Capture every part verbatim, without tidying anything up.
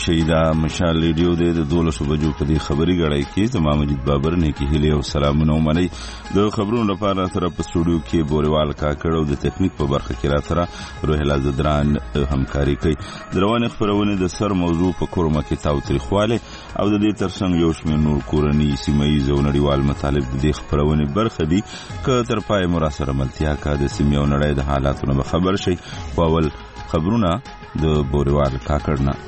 شهیدا مشال ریډیو د دولسو بجو په دې خبري غړای کې زما مجید بابر نه کې هلي او سلامونه ومني د خبرونو لپاره سره په سټوډیو کې بوريوال کاکړ او د ټیکنیک په برخه کې را سره روح الزدران همکاري کوي دروازه خبرونه د سر موضوع په کورمه کې تاو تاریخواله او د دې ترڅنګ یو شمېر نور کورنی سیمایي او نړیوال مطالب د دې خبرونه برخه دي ک تر پای مراسره ملتیا کا د سیمې او نړۍ د حالاتونو خبر شي اول خبرونه د بوريوال کاکړ نه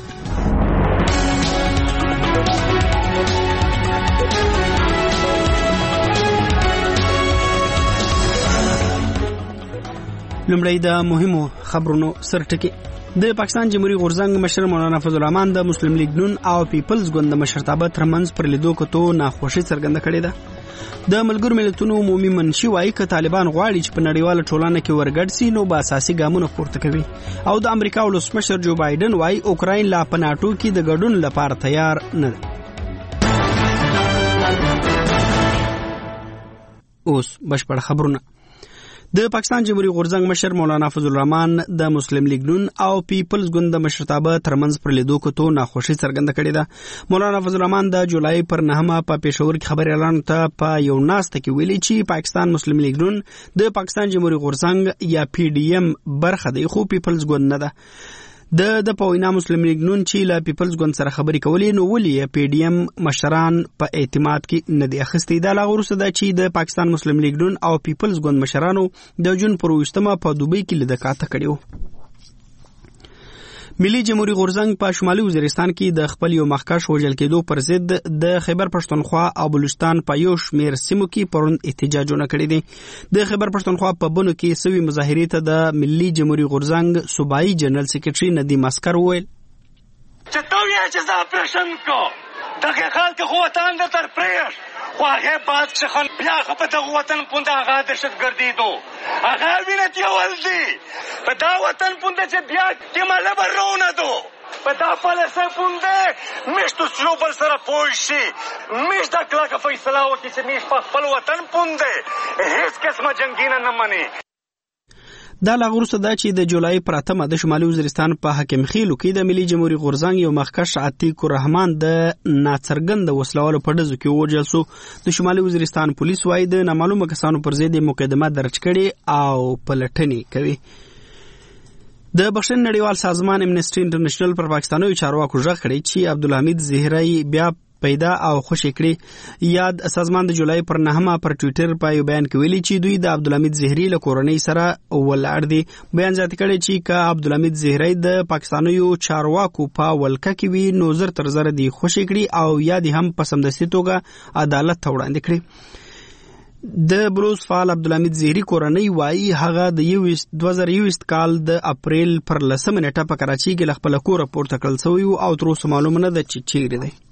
لمړی د مهمو خبرونو سرټکی د پاکستان جمهوریت غورځنګ مشر مولانا فضل الرحمن د مسلم لیگ نون او پیپلز ګوند مشرتابه ترمنځ پر لیدو کتو ناخوشي څرګنده کړې ده د ملګرو ملتونو عمومي منشي وايي ک طالبان غواړي چې په نړیواله ټولنه کې ورګډ سي نو با اساسي ګامونه پورته کوي او د امریکا ولسمشر جو بایدن وايي اوکراین لا په ناتو کې د ګډون لپاره تیار نه ده اوس بشپړ خبرونه د پاکستان جمهوریت غورځنګ مشر مولانا فضل الرحمن د مسلم لیگ نون او پیپلز ګوند مشرتابه ترمنځ پر لیدو کتو ناخوشي څرګنده کړې ده مولانا فضل الرحمن د جولای پر نهمه په پېښور کې خبري اعلان ته په یو ناسته کې ویلي چې پاکستان مسلم لیگ نون د پاکستان جمهوریت غورځنګ یا پی ډی ایم برخه دی خو پیپلز ګوند نه ده د د پوینا مسلم لیگ نون چې لا پیپلز ګوند سره خبري کولې نو ولې پی ډی ایم مشران په اعتماد کې نه دی اخستې دا لغورسه ده چې د پاکستان مسلم لیگ نون او پیپلز ګوند مشرانو د جون پر وشتمه په دوبۍ کې لیدکاته کړیو ملي جمهوریت غورځنګ په شمالي وزیرستان کې د خپل یو مخکښ وژل کېدو پر ضد د خیبر پښتونخوا او بلوچستان په یو شمېر سیمو کې پرون احتجاجونه کړي دي د خیبر پښتونخوا په بنو کې سوي مظاهرې ته د ملي جمهوریت غورځنګ صوبایي جنرال سیکریټري ندیم اسکر وویل چې تو یې چې زه اپریشن کو دغه خلک خو وطن د تر پریش خو هغه بعد چې خل بیا په دغه وطن پونده هغه دهشتګردي دو هغه ویني ول دي په دا وطن پونده چې بیا کې مله برونه دو په دا فلسفه پونده مشتو سلوبل سره پوښي مش د کلاکه فیصله وکړي چې مش په خپل وطن پونده هیڅ قسمه جنگینه نه مني دا لغورسه ده چې د جولای پر اتمه د شمالي وزیرستان په حکم خېلو کې د ملي جمهوریت غورځنګ یو مخکښ عتیق الرحمن د ناڅرګند وسلوالو په ډزو کې وژل شو د شمالي وزیرستان پولیس وايي د نامعلومه کسانو پر ضد مقدمه درج کړي او پلټنې کوي د بخښنې نړیوال سازمان امنیسټي انټرنیشنل پر پاکستاني چارواکو ژغ کړی چې عبدالحمید زهري بیا پیدا او خوشی کړي یاد سازمان د جولای پر نهمه پر ټوئیټر په یو بیان کې ویلي چې دوی د عبدالحمید زهري له کورنۍ سره ولاړ دي بیان زیات کړي چې کا عبدالحمید زهري د پاکستانیو چارواکو په ولکه کې وی نو زر تر زر دي خوشی کړي او یا دي هم په سمدستي توګه عدالت ته وړاندې کړي د بروس فال عبدالحمید زهري کورنۍ وايي هغه د دوه زره یو کال د اپریل پر لسمه نیټه په کراچۍ کې خپل کور پورته کړل شوی او تر اوسه معلومه نه ده چې چیرې دی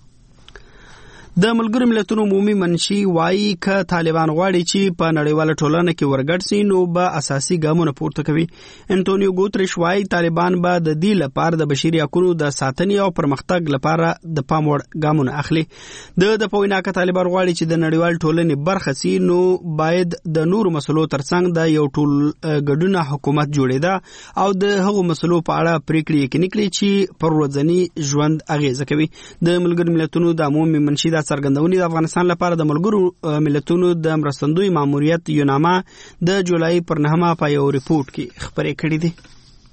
د ملګرو ملتونو عمومي منشي وايي ک طالبان غواړي چې په نړیواله ټولنه کې ورګډ سي نو به اساسي ګامونه پورته کوي انټونیو ګوتریش وايي طالبان به د دې لپاره د بشري حقوقو د ساتنې او پرمختګ لپاره د پام وړ ګامونه اخلي د د پوینا ک طالبان غواړي چې د نړیوال ټولنې برخه سي نو باید د نور مسلو ترڅنګ د یو ټول ګډونه حکومت جوړېده او د هغو مسلو په اړه پریکړې یې کړي چې پر ورځنی ژوند اغیزه کوي د ملګرو ملتونو د عمومي منشي څرګندونې د افغانستان لپاره د ملګرو ملتونو د مرستندوی ماموریت یوناما د جولای پر نهمه په یو ریپورت کې خبرې کړې دي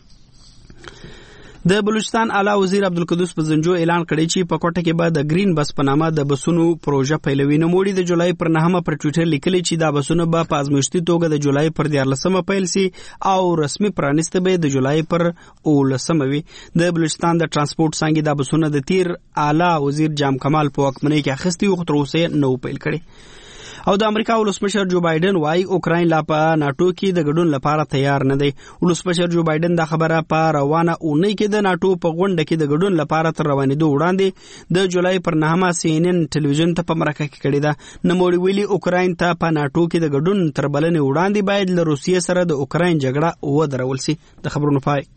د بلوچستان اعلی وزیر عبدالقدوس بزنجو اعلان کړی چې په کوټه کې به د گرین بس په نامه د بسونو پروژه پیلوي نو موړي د جولای پر نهمه پر ټوئیټر لیکلي چې دا بسونه به په ازمایښتي توګه د جولای پر دیارلسمه پیل سي او رسمي پرانیسته به د جولای پر اولسمه وي د بلوچستان د ترانسپورت څنګه د بسونه د تیر اعلی وزیر جام کمال په واکمنۍ کې اخیستي او تر اوسه نو پیل کړي او د امریکا ولسمشر جو بایدن وايي اوکراین لا په ناتو کې د ګډون لپاره تیار نه دی ولسمشر جو بایدن دا خبره په روانه اونۍ کې د ناتو په غونډه کې د ګډون لپاره تر روانېدو وړاندې د جولای پر نهمه سی ان ان ټلویزیون ته په مرکه کې کړی ده نوموړي ویلي اوکراین ته په ناتو کې د ګډون تر بلنې وړاندې باید له روسیې سره د اوکراین جګړه ودرول شي د خبرونو پای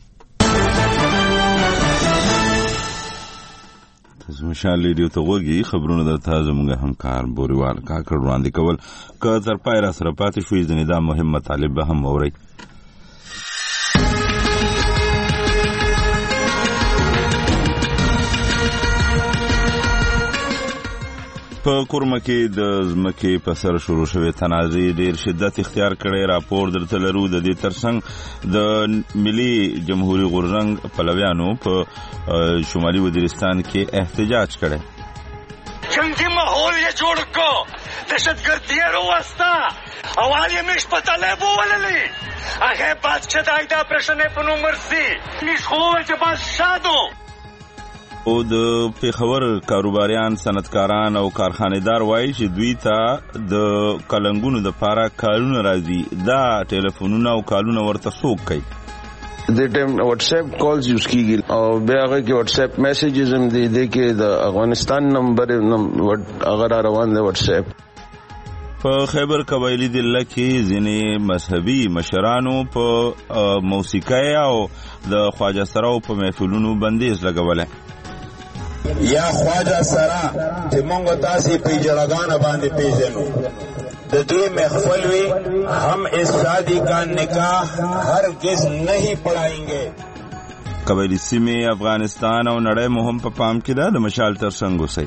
مشال ریډیو ته وګورئ خبرونه د تازه مونږه همکار بوريوال کاکړ وړاندې کول که تر پای را سره پاتې شوي ځینې دا مهم مطالب به هم اورئ په کورمه کې د ځمکې په سر شروع شوې تنازع ډېر شدت اختیار کړی. راپور درته لرو. د دې ترڅنګ د ملي جمهوري غورځنګ پلویانو په شمالي وزیرستان کې احتجاج کړی. جنگی ماحول یې جوړ کو، دهشتګردي یې راوسته، اول یې مش په طالب ووللې، هغه بادشاه د ایدا پرشنې په نوم مرسي نش خو چې بادشاه دو. او د پیښور کاروباریان، صنعتکاران او کارخانه‌دار وایي چې دوی ته د کلنګونو د پاره کارونه راځي. دا ټلیفونونه او کالونه ورته څوک کوي؟ د ټیم واتس اپ کالز یوز کیږي او بیا هغه کې واتس اپ میسجز هم دی د کې د افغانستان نمبر اگر روان دی واتس اپ. په خیبر قبایلی ضلع کې ځینې مذهبي مشرانو په موسیقۍ او د خواجه سراو په محفلونو بندیز لګولی. یا خواجه سرا چې مونږ تاسې په جړګانه باندې پیژنو، د دوی محفل وی ہم اس شادی کا نکاح ہرگز نہیں پڑھائیں گے. قبایلی سیمې افغانستان او نړۍ مو هم په پام کې ده. د مشال ترڅنګ اوسئ.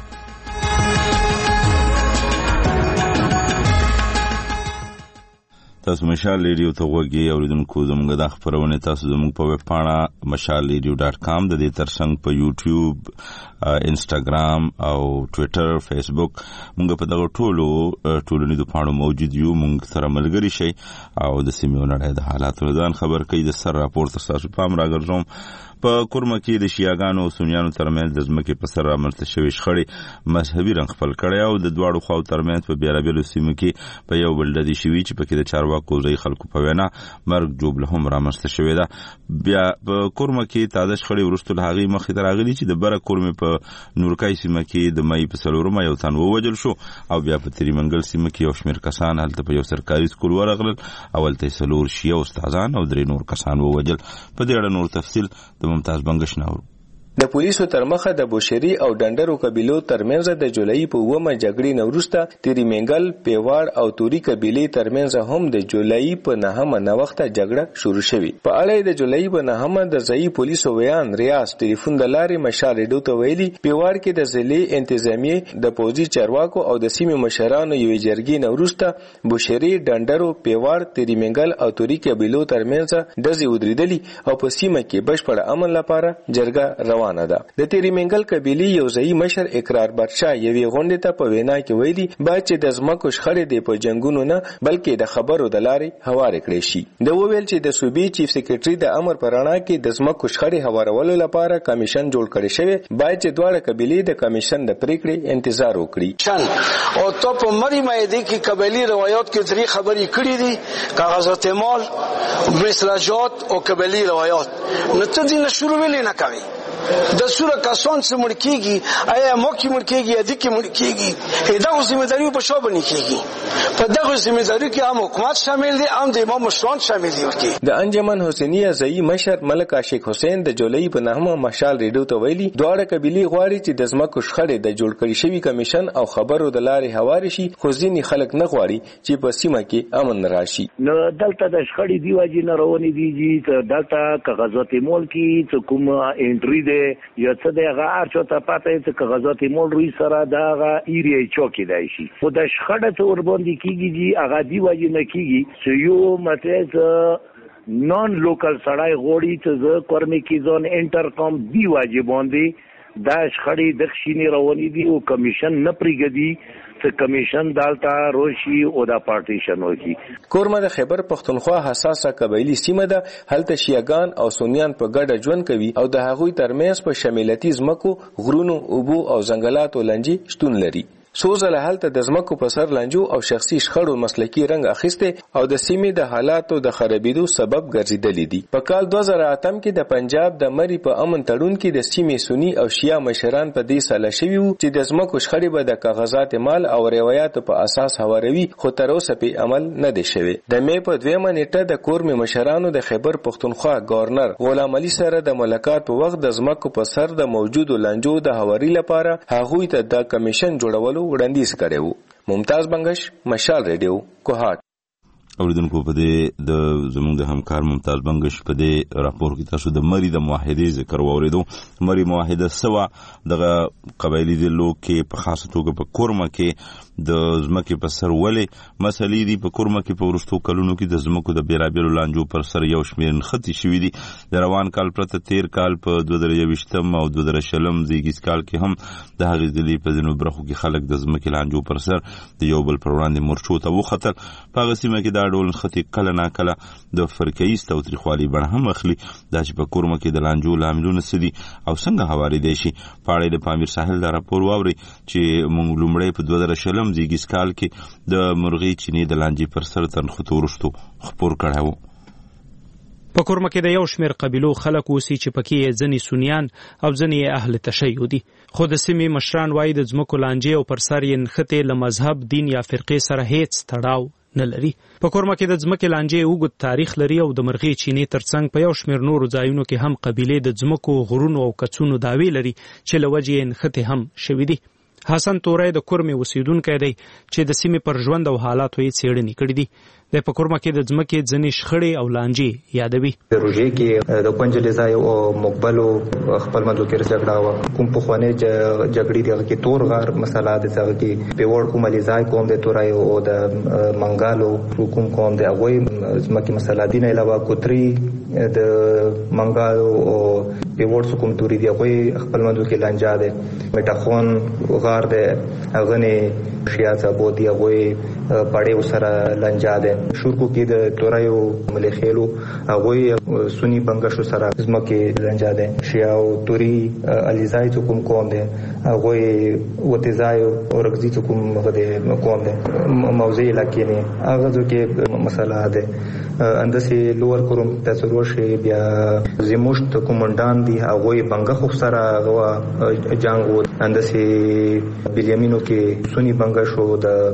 تاسو مشال ریډیو ته غوږی اوریدونکو. زموږ د خبرونه تاسو زموږ په ویب پاڼه مشال ریډیو ډاټ کام د دې ترڅنګ په یوټیوب، انسټاګرام او ټویټر، فیسبوک موږ په دغه ټولو ټولنیزو پاڼو موجود یو. موږ سره ملګري شئ او د سیمې نړۍ د حالاتو ځان خبر کوي. د سر راپور تر تاسو پام راګرځوم. په کورمه کې د شیعاګانو او سنیانو ترمنځ د ځمکې په سر رامنځته شوې شخړې مذهبي رنګ خپل کړی او د دواړو خواو ترمنځ په بېلابېلو سیمو کې په یو بل ډزې شوي چې پکې د چارواکو ځایي خلکو په وینا مرګ جوړه هم رامنځته شوې ده. بیا په کورمه کې تازه شخړې وروسته له هغې مخکې تر راغلي چې د بره کورمې په نورکای سیمه کې د مۍ په څلورمه یو تن ووژل شو او بیا په تریمنګل سیمه کې یو شمېر کسان هلته په یو سرکاري سکول ورغلل. اول ته یې څلور شیعه استادان او درې نور کسان ووژل. په دې اړه نور تفصیل د ممتاز بنګش نه د پولیسو تر مخه د بوشری او ډنډرو قبیلو ترمنځ د جولای په اومه جګړې نه وروسته تریمنګل، پیواړ او توري قبیلې ترمنځ هم د جولای په نهمه نه وخته جګړه شروع شوه. په اړه د جولای په نهمه د ځای پولیسو ویان ریاض ټلیفون د لارې مشال ریډیو ته ویلي پیواړ کې د ضلع انتظامیه د پوځي چارواکو او د سیمې مشرانو یوې جرګې نه وروسته بوشری، ډنډرو، پیواړ، تریمنګل او توري قبیلو ترمنځ ډزې ودرېدلې او په سیمه کې بشپړ امن لپاره جرګه روانه ده. د تریمنګل قبیلې یو ځای مشر اقرار بادشاه یوې غونډې ته په وینا کې ویلي باید چې د ځمکو شخړې د په جنگونو نه بلکې د خبرو د لارې هوارې کړې شي. د وویل چې د صوبې چیف سیکریټري د امر پر رڼا کې د ځمکو شخړې هوارولو لپاره کمیشن جوړ کړی شوی، باید چې دواړه قبیلې د کمیشن د پریکړې انتظار وکړي. او تو په مری مېدی کې قبیلې روایت کې درې خبرې کړې دي، کاغذات مال، مسلاجات او قبیلې روایت. نو ته دې شروع ویلې نه کوي. د سوره کسان څخه مړ کیږي، آیا مو کې مړ کیږي یا د کې مړ کیږي، دا ذمہ داری په شو باندې کیږي. په دغه ذمہ داری کې هم حکومت شامل دي، هم د امام مشران شامل دي. ورکی د انجمن حسینیه ځای مشر ملک عاشق حسین د جولای په نهمه مشال ریډیو ته ویلي دواړه قبیلې غواړي چې د ځمکو شخړې د جوړ کړي شوی کمیشن او خبرو د لارې هوارې شي، خو ځینې خلک نه غواړي چې په سیمه کې امن راشي. نو دلته د شخړې دی واجی نه روانې دي چې دلته کاغذات مول کې کوم انټری یا څه د غار چوته پاتې چې کاغذات مول روي سره دا ایریا چوکې دی شي. خو د شخړه ته ور باندې کیږي هغه دی واجی نه کیږي چې یو مته نون لوکل سړای غوړي چې ز کورمې کې ځون انټرکام دی واجی باندې دا شخړې د خشینی روانې دي او کمیشن نه پریګدي چې کمیشن دالتا روشي او دا پارټیشن وکي. کورمه د خیبر پختونخوا حساسه قبایلی سیمه ده. هلته شیعاګان او سنیان په ګډه ژوند کوي او د هغوی ترمنځ په شمالتي ځمکو، غرونو، اوبو او ځنګلاتو لنجې شتون لري. سوزله هلته د ځمکو په سر لانجو او شخصي شخړو مسلکي رنګ اخیسته او د سیمې د حالاتو د خرابېدو سبب ګرځیدلې دي. په کال دوه زره اتم کې د پنجاب د مری په امن تړون کې د سیمې سنی او شیعه مشران په دې ساله شوي وو چې د ځمکو شخړې به د کاغذات مال او روایتو په اساس هواروي، خو تر اوسه په عمل نه دي شوی. د مې په دویمه نیټه د کورمې مشرانو د خیبر پختونخوا گورنر غلام علي سره د ملاقات په وخت د ځمکو په سر د موجودو لانجو د هواري لپاره هغوی ته د کمیشن جوړولو وړاندیز کړی و. ممتاز بنگش، مشال ریډیو، کوهات. اوریدونکو په دې د زموږ د همکار ممتاز بنگش په دې راپور کې تاسو د مری د موحدې ذکر واوریدو. مری موحده سوا دغه قبایلی د لوک کې په خاصه توګه په کورمه کې د زمکه په سر ولې مسلې دي. په کورمه کې په ورستو کلونو کې د زمکو د بیرابیرو لانجو پر سر یو شمېر نښتې شوي دي. د روان کال پرته تیر کال په دوه زره یوویشتم او دوه زره شلم زیږیز کال کې هم د هغې ضلعې په ځینو برخو کې خلک د زمکې لانجو پر سر د یو بل پر وړاندې مورچو ته وختل. په هغه سیمه کې دا ډول نښتې کله ناکله د فرقه‌ایز تاوتریخوالي بڼه هم اخلي. دا چې په کورمه کې د لانجو لاملونه څه دي او څنګه هوارېدی شي، په اړه د پامیر ساحل دا راپور واورئ چې موږ لومړی په دوه زره شلم زیږیز کال کې د مرغۍ چینې د لانجې پر سر تر نښتو وروستو خپور کړی و. په کورمه کې د یو شمېر قبیلو خلک اوسي چې پکې یې ځینې سنیان او ځینې یې اهل تشیع دي، خو د سیمې مشران وایي د ځمکو لانجې او پر سر یې نښتې له مذهب، دین یا فرقې سره هیڅ تړاو نه لري. په کورمه کې د ځمکې لانجې اوږد تاریخ لري او د مرغۍ چینې ترڅنګ په یو شمېر نورو ځایونو کې هم قبیلې د ځمکو، غرونو او کڅونو دعوې لري چې له وجې یې نښتې هم شوي دي. حسن توری د کورمې اوسیدونکی دی چې د سیمې پر ژوند او حالاتو یې څېړنې کړي دي. د په کورمه کې د ځمکې ځینې شخړې او لانجې یادوي. د روژې کې د کونجلې ځای او مقبلو خپل منځو کې جګړه وه. کوم پخوانۍ جګړې دي هغه کې تور غار مسله ده، هغه کې پیوړ کوم علیزای قوم د تورای او د منګالو کوم قوم د هغوی ځمکې مسله دي. نه علاوه کوتري د منګالو او پیوړ کوم توري دي هغوی خپل منځو کې لانجه ده. میټاخون غار ده هغه نه شیا څابو دي هغوی پړې سره لانجه ده. شورکو کې د تورایو ملخېلو هغوی سنی بنګشو سره ځمکې لانجه ده. شیا او توري علیزای کوم قوم ده هغوی وتزای او رغزي کوم هغه قوم ده. موضوع علاقې نه هغه ځکه مسله ده. اندسې لوور کوم تاسو ورشي بیا زموشت کومندان دي هغوی بنګه خو سره هغه جنگ و. اندسې بلیامینو کې سنی بنګشو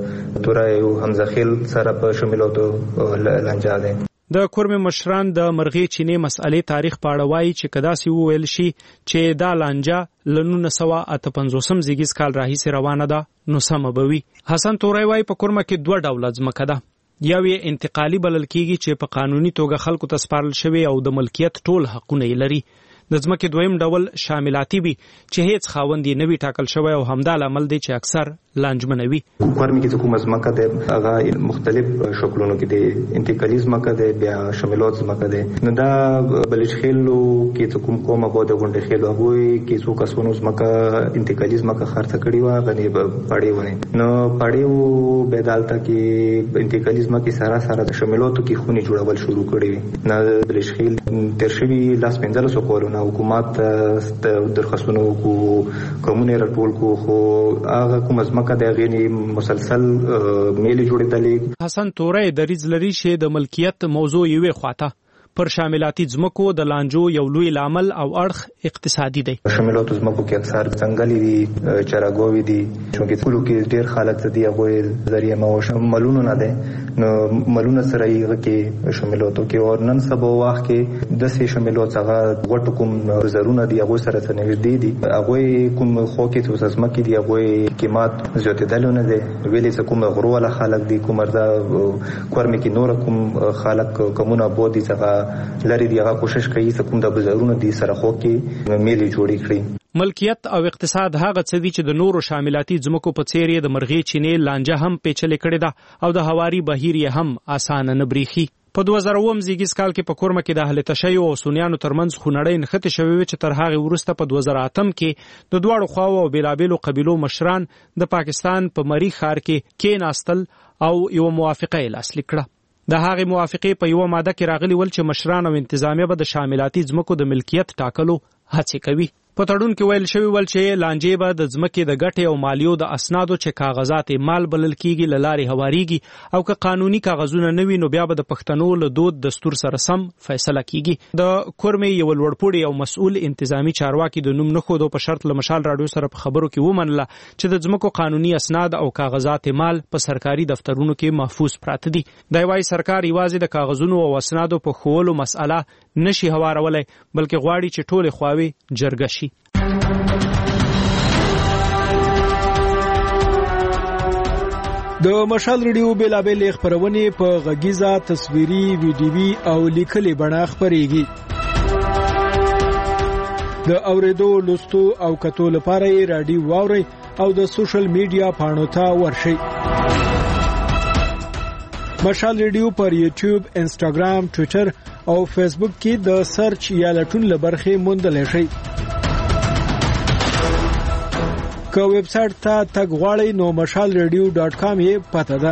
د تورایو حمزه خیل سره په شاملوتو لانجه ده. د کورمې مشران د مرغۍ چینې مسئلې تاریخ په اړه وایي چې که داسې وویل شي چې دا لانجه له نولس سوه اته پنځوسم زیږیز کال راهیسې روانه ده نو سمه به وي. حسن توری وایي په کورمه کې دوه ډوله ځمکه ده. یو یې انتقالي بلل کیږي چې په قانوني توګه خلکو ته سپارل شوی او د ملکیت ټول حقونه یې لري. د ځمکې دویم ډول شاملاتي وي چې هیڅ خاوند یې نه وي ټاکل شوی او همدا لامل دی چې اکثر لانجمنه وي. کورمه کې کومه ځمکه ده هغه مختلف شکلونو کې ده. انتقالي ځمکه ده، بیا شاملات ځمکه ده. نو دا بلج خېلو کې کوم کومه بده غونډه خېلو هغوی کې څو کسونو ځمکه انتقالي ځمکه خرڅ کړې وه غني پړې ونه. نو پړې وو بدالته کې انتقالي ځمکه سره سره د شاملاتو کې خوني جوړول شروع کړي. نه بلج خېل تر شوي لاس پنځلس کورونه حکومت درخواستونه کو کومونه راټول کو خو هغه کوم ځمکه د غینی مسلسل میلي جوړېدلې. حسن توری دریځ لري چې د ملکیت موضوع یوې خواته پر شاملاتي ځمکو د لانجو یو لوی لامل او اړخ اقتصادي دی. شاملاتو ځمکو کې اکثر ځنګلي دي، چراګوي دي، چې کلو کې ډېر خلک دي هغه ذریعہ معاش ملونه نه ده. نو ملونه سره یې کې شاملاتو کې او نن سبا وخت کې د سې شاملات څنګه غټ کوم زرونه دي هغه سره تنویدي دي. هغه کوم خو کې څه ځمکې دي هغه قیمت زیاتېدلونه دي. ویلې څه کوم غروله خلک دي کوم مردا کورمه کې نور کوم خلک کومونه بودي څنګه لري دی هغه کوشش کوي چې کوم د بازارونو دي سره خو کې میلي جوړې کړي. ملکیت او اقتصاد هغه څه دي چې د نورو شاملاتي ځمکو په څیر یې د مرغۍ چینې لانجه هم پیچلې کړې ده او د هواري بهیر یې هم اسانه نه بریښي. په دوه زره اووم زیږیز کال کې په کورمه کې د اهل تشیع او سنیانو ترمنځ خونړۍ نښتې شوې وې چې تر هغې وروسته په دوه زره اتم کې د دواړو خواو او بېلابېلو قبیلو مشران د پاکستان په مری ښار کې کېناستل او یوه موافقه یې لاسلیک کړه. د هغې موافقې په یوه ماده کې راغلي ول چې مشران او انتظامیه به د شاملاتي ځمکو د ملکیت ټاکلو هڅې کوي. په تړون کې ویل شوي ول چې لانجې به د ځمکې د ګټې او مالیو د اسنادو چې کاغذات مال بلل کیږي له لارې هوارېږي او که قانوني کاغذونه نه وي نو بیا به د پښتنو له دود دستور سره سم فیصله کیږي. د کورمې یو لوړپوړي او مسؤل انتظامی چارواکي د نوم نه ښودو په شرط له مشال راډیو سره په خبرو کې ومنله چې د ځمکو قانوني اسناد او کاغذات مال په سرکاري دفترونو کې محفوظ پراته دي. دی وايي سرکار یوازې د کاغذونو او اسنادو په ښوولو مسأله نشي هوارولی بلکې غواړي چې ټولې خواوې جرګه شي. د مشال ریډیو بیلابل خبرونه په غږیزه تصویري ویډیوي او لیکلي بڼه خبريږي. د اوریدو لوستو او کتو لپاره رادیو واوري او د سوشل میډیا پاڼو ته ورشئ. مشال ریډیو پر یوټیوب، انسټاګرام، ټوئیټر او فیسبوک کې د سرچ یا لټون لبرخه موندل شي. که ویب سټ ته تګ غواړئ نو مشال ریډیو ډاټ کام یې پته ده.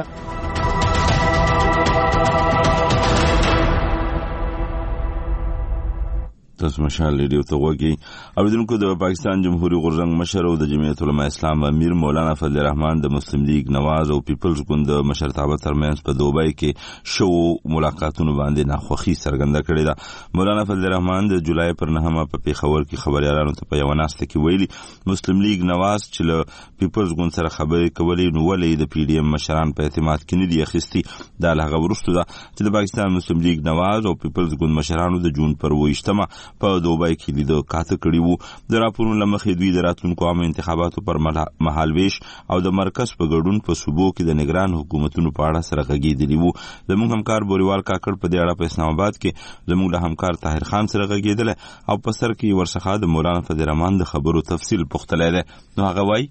تاسو مشال ریډیو ته وګورئ. اوریدونکو، د پاکستان جمهوریت غورځنګ مشر او د جمعیت علماء اسلام امیر مولانا فضل الرحمن د مسلم لیگ نواز او پیپلز ګوند د مشرتابه ترمنځ په دوبۍ کې شو ملاقاتونو باندې ناخوښي څرګنده کړې ده. مولانا فضل الرحمن د جولای پر نهمه په پیښور کې خبريالانو ته په یو ناسته کې ویلي مسلم لیگ نواز چې له پیپلز ګوند سره خبرې کولې نو ولې د پی ډی ایم مشران په اعتماد کې نه دي اخیستي. دا له هغه وروسته ده چې د پاکستان مسلم لیگ نواز او پیپلز ګوند مشرانو د جون پر ویشتمه په دوبۍ کې لیدو کاته کړی وو. د راپورونو لمخې دوی د راتلونکو عامه انتخاباتو پر مهال ویش او د مرکز په ګډون په صوبو کې د نگران حکومتونو په اړه سره غږېدلی وو. زموږ همکار بوریوال کاکړ په دې اړه په اسلام آباد کې زموږ له همکار طاهر خان سره غږېدل او په سر کې ورڅخه د مولانا فضل الرحمن د خبرو تفصیل پوښتلی دی. نو هغه وایي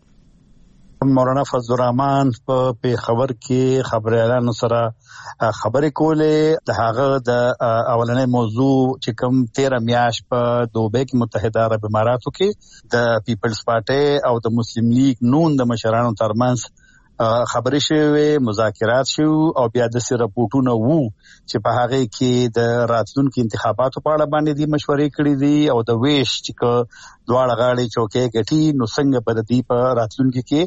مولانا فضل الرحمن په پیښور کې خبريالانو سره خبرې کولې. د هغه د اولنې موضوع چې کوم تیره میاشت په دوبۍ کې متحده عرب اماراتو کې د پیپلز پارټي او د مسلم لیگ نون د مشرانو ترمنځ خبرې شوې، مذاکرات شو او بیا د سره راپورټونه وو چې په هغه کې د راتلونکو انتخاباتو په اړه باندې د مشورې کړې دي او د ویش چې دواړه غاړي چوکې ګټي نو څنګه په دې په راتلونکو کې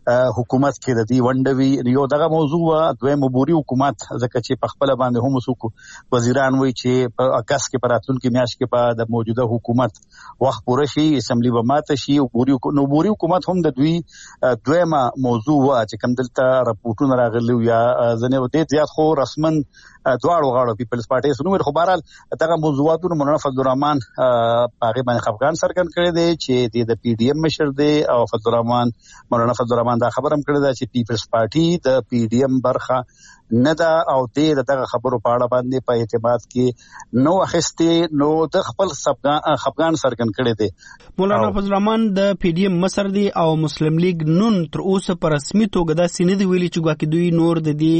حکومت کې د دې ونډوي. یو دغه موضوع دویم عبوري حکومت ځکه چې په خپل باندې هم وسوک وزیران وایي چې په اگست کې په راتلونکو میاشت کې په د موجوده حکومت وخت پوره شي، اسمبلی به ماته شي. عبوري نو عبوري حکومت هم د دوی دویمه موضوع وا چې کوم دلته راپورټونه راغلي یا ځنه ودې زیات خو رسمن دواړو غاړو پیپلز پارټي سنوم خو بهرحال دغه موضوعاتونه مولانا فضل الرحمن هغه باندې خفقان سرګن کړی دی چې د پی ډی ایم مشر دی او فضل الرحمن مولانا فضل الرحمن دا خبر هم کړی دی چې پیپلز پارټي د پی ډی ایم برخه نه دا او دې دغه خبرو په اړه باندې په اعتماد کې نو اخستي نو د خپل خفقان سرګن کړی دی. مولانا فضل الرحمن د پی ډی ایم مشر دی او مسلم لیگ نون تر اوسه په رسمي توګه دا سینې دی ویلي چې ګواکې دوی نور د دې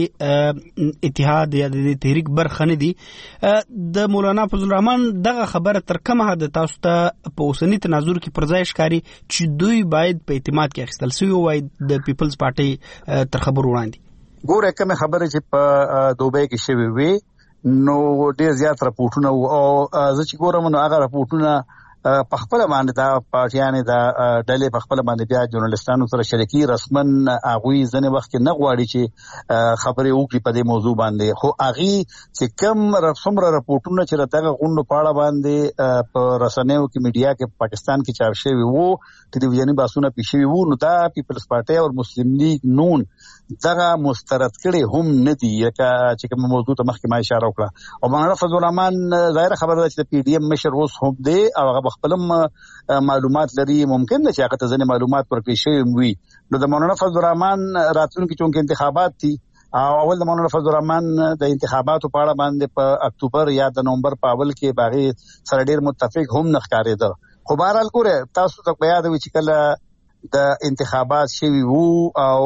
اتحاد یا د تحریک برخه نه دي. د مولانا فضل الرحمن دغه خبره تر کومه حد تاسو ته په اوسنی تناظر کې پر ځای ښکاري چې دوی باید په اعتماد کې اخیستل شوی وای د پیپلز پارټي تر خبر وړاندې؟ ګوره کومه خبره چې په دوبۍ کې شوی وي نو ډیر زیات راپورټونه او زه چې ګورم نو هغه راپورټونه په خپل باندې دا پارټیانې دا ډلې په خپل باندې بیا ژورنالستانو سره شریکي رسمن اغوي ځنه وخت نه غواړي چې خبرې وکړي په دې موضوع باندې. خو اغي چې کم رسمره راپورټونه چې دغه غونډو په اړه باندې په رسنیو کې میډیا کې پاکستان کې چاپ شوی وو، ټلویزیونی باسونه پیښوي وو، نو دا پیپلز پارټي او مسلم لیگ نون دغه مسترد کړي هم نه دي چې کوم موضوع ته مخکې ما اشاره وکړه. او مولانا فضل الرحمن ظاهر خبره ده چې پی ډی ایم مشر اوس هم دی او هغه خپلم معلومات لري، ممکن ده چې هغه ته ځنې معلومات ورکړي شوی وي. نو د مولانا فضل الرحمن راتلونکي چونکې انتخابات دي او اول د مولانا فضل الرحمن د انتخاباتو په اړه باندې په اکتوبر یا د نومبر په اول کې باغی سره ډیر متفق هم نه ښکارېده. خو بهرحال ګوره تاسو ته یاد وي چې کله د انتخابات شوی وو او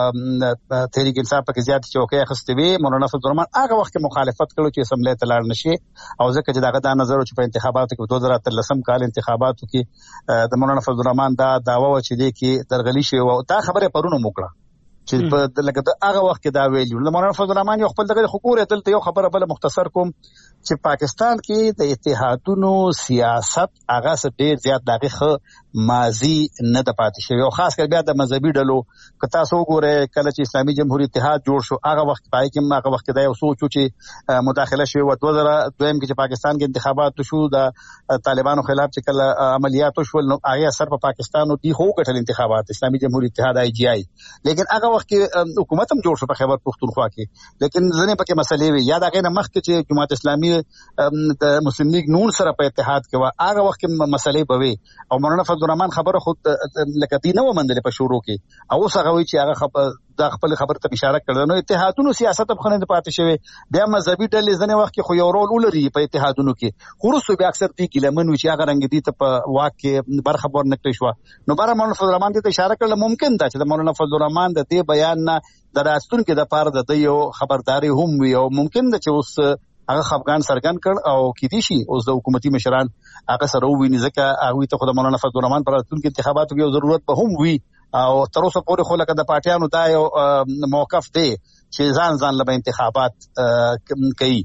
تحریک انصاف پکې زیات چوکۍ اخیستې وي، مولانا فضل الرحمن هغه وخت مخالفت کړو چې اسمبلی ته لاړ نشي او ځکه چې دغه دا نظر چې په انتخاباتو کې دوه زره اتلسم کال انتخاباتو کې د مولانا فضل الرحمن دا داوا و چې دی کې درغلي شي او دا خبره پرونه موکړه چې په لکه هغه وخت کې دا ویل نو مولانا فضل الرحمن یو خپل دغه حقوق دلته یو خبره بل مختصر کوم چې پاکستان کې د اتحادونو سیاست هغه څه ډیر زیات دغه ماضی نه د پاتې شوی او خاص کر بیا د مذهبي ډلو که تاسو وګورئ کله چې اسلامي جمهوریت اتحاد جوړ شو هغه وخت پای کې هغه وخت دا یو سوچ چې مداخله شوی و دوه زره دویم کې چې پاکستان کې انتخابات شو د طالبانو خلاف چې کله عملیات شول نو هغه اثر په پاکستان او دی هو کټل انتخابات اسلامي جمهوریت اتحاد آی جی آی، لیکن هغه وخت کې حکومت هم جوړ شو په خیبر پختونخوا کې، لیکن ځنې پکې مسلې وي یا دا غینه مخکې چې جماعت اسلامي د مسلم لیگ نون سره په اتحاد کې و هغه وخت کې مسلې بوي او مولانا فضل الرحمن خبره خود لکه دی نو مندلې په شروع کې او اوس هغه وی چې هغه د خپل خبر ته اشاره کړل نو اتحادونو سیاست په خنه پاتې شوی د مذهبي ډلې ځنه وخت کې خو یو رول ولري په اتحادونو کې خو به اکثر دي کې لمن وی چې هغه رنګ دي ته په واک کې برخه ور نکړي شو نو بار مولانا فضل الرحمن ته اشاره کړل ممکن ده چې د مولانا فضل الرحمن د دې بیان نه د راستون کې د پاره د یو خبرداري هم وي او ممکن ده چې اوس هغه خفقان سرګن کړ او کیدی شي اوس د حکومتي مشران هغه سره ویني ځکه هغه ته خود مولانا فضل الرحمن پر راتلونکو انتخاباتو کې ضرورت به هم وي او تر اوسه پورې خو لکه د پارټیانو دا یو موقف دی چې ځان ځان له انتخابات کوي.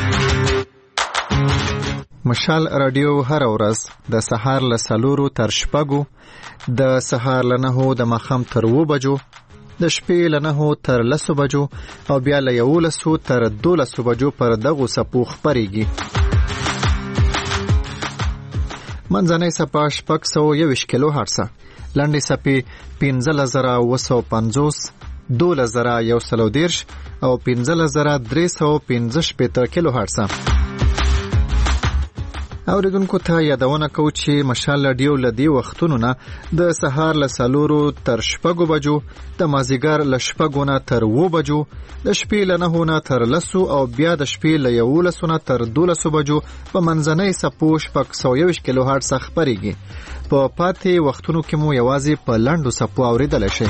مشال رادیو هر ورځ د سهار له سلورو تر شپږو د سهار له نهو د ماښام تر اوو بجو د شپې له نهو تر لسو بجو او بیا له یولسو تر دولسو بجو پر دغو څپو خپرېږي. منځنۍ څپه شپږ سوه یوویشت کیلو هرڅه، لنډې څپې پنځلس زره اوه سوه پنځوس، دولس زره یو سل او دېرش او پنځلس زره درې سوه پنځه شپېته کیلو هرڅه. اوریدونکو ته یادونه کوو چې مشال رادیو له دې وختونو نه د سهار له څلورو تر شپږو بجو، د مازدیګر له شپږو نه تر اوو بجو، د شپې له نهو نه تر لسو او بیا د شپې له یولسو نه تر دولسو بجو په منځنۍ څپو شپږ سوه یوویشت کیلو هرڅه خپرېږي. په پاتې وختونو کې مو یوازې په لنډو څپو اورېدلی شئ.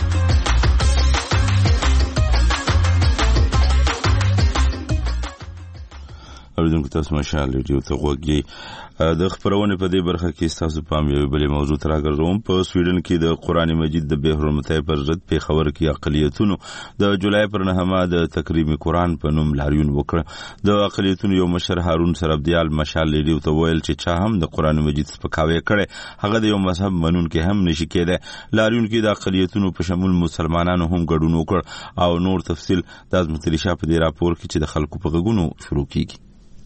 اوریدونکو تاسو مشال رادیو ته غوږی. د خبرونه په دې برخه کې تاسو پام یو بلې موضوع تر راګرځوم. په سویډن کې د قرآن مجید د بې حرمتۍ پر ضد په خبر کې اقلیتونو د جولای پر نهمه د تکریم قرآن په نوم لاریون وکړ. د اقلیتونو یو مشر هارون سربدیال مشال رادیو ته ویل چې چا هم د قرآن مجید سپکاوی کړي هغه د یو مذهب منونکي هم نشي کېدای. لاریون کې د اقلیتونو په شمول مسلمانانو هم ګډون وکړ او نور تفصیل د عظمت علي شاه په دې راپور کې چې د خلکو په غږونو شروع کیږي.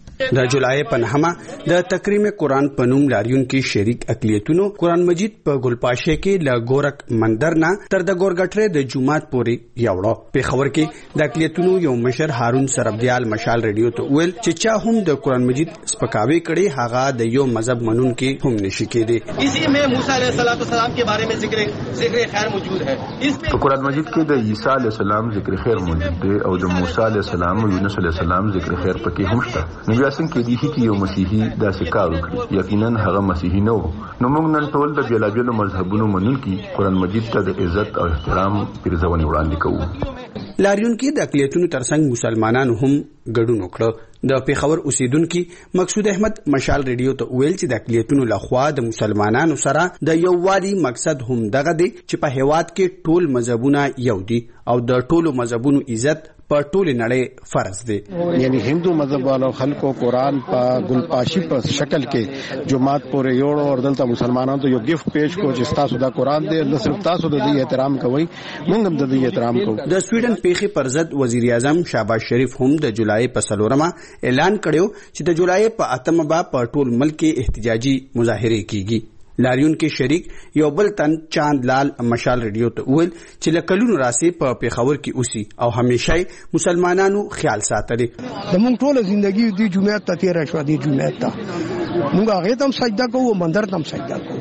د جولای په نهمه د تکریم قرآن په نوم لاریون کې شریک اقلیتونو قرآن مجید په ګلپاشه کې له ګورک مندر نه تر د ګورګټره د جمعات پورې یوړو. په خبر کې د اقلیتونو یو مشر هارون سربدیال مشال رادیو ته ویل چې چا هم د قرآن مجید سپکاوی کړي هغه د یو مذهب منونکي هم نشي کېدی. اسی میں موسی علیہ السلام کے بارے میں ذکر ذکر خیر موجود ہے. اس میں قرآن مجید کې د عیسی علیہ السلام ذکر خیر موجود دی او د موسی علیہ السلام او یونس علیہ السلام ذکر خیر پکې هم شته. څنګه کې دي چې یو مسیحي داسې کار وکړي یقینا هغه مسیحي نه و. نو موږ نن ټول د بیلابیلو مذهبونو منونکي قرآن مجید ته د عزت او احترام پیرزونې وړاندې کوو. لاریون کې د اقلیتونو ترڅنګ مسلمانانو هم ګډون وکړ. د پیښور اوسیدونکو مقصود احمد مشال رادیو ته ویل چې د اقلیتونو لخوا د مسلمانانو سره د یووالي مقصد هم دغه دی چې په هیواد کې ټول مذهبونه یو دي او د ټولو مذهبونو عزت په ټول نړۍ فرض دی. یعنی هندو مذهب والو خلکو قرآن په ګلپاشي په شکل کې جمعات پورې یوړو او دلته مسلمانانو ته یو گیفت پیش کو چې تاسو دا قرآن دی نه صرف تاسو د دې احترام کوئ موږ هم د دې احترام کوو. د سویډن پیښې پر ضد وزیر اعظم شهباز شریف هم د جولای په څلورمه اعلان کړو چې د جولای په اتمه به په ټول ملک کې احتجاجي مظاهره کیږي. لاریون کې شریک یو بل تن چاند لال مشال رادیو ته ویل چې لکلونو راسي په پیښور کې اوسي او همیشه مسلمانانو خیال ساتي. د مونږ ټول ژوندۍ د جمعه ته تیر شو د جمعه ته مونږ هغه تم سجده کوو مندر تم سجده کوو.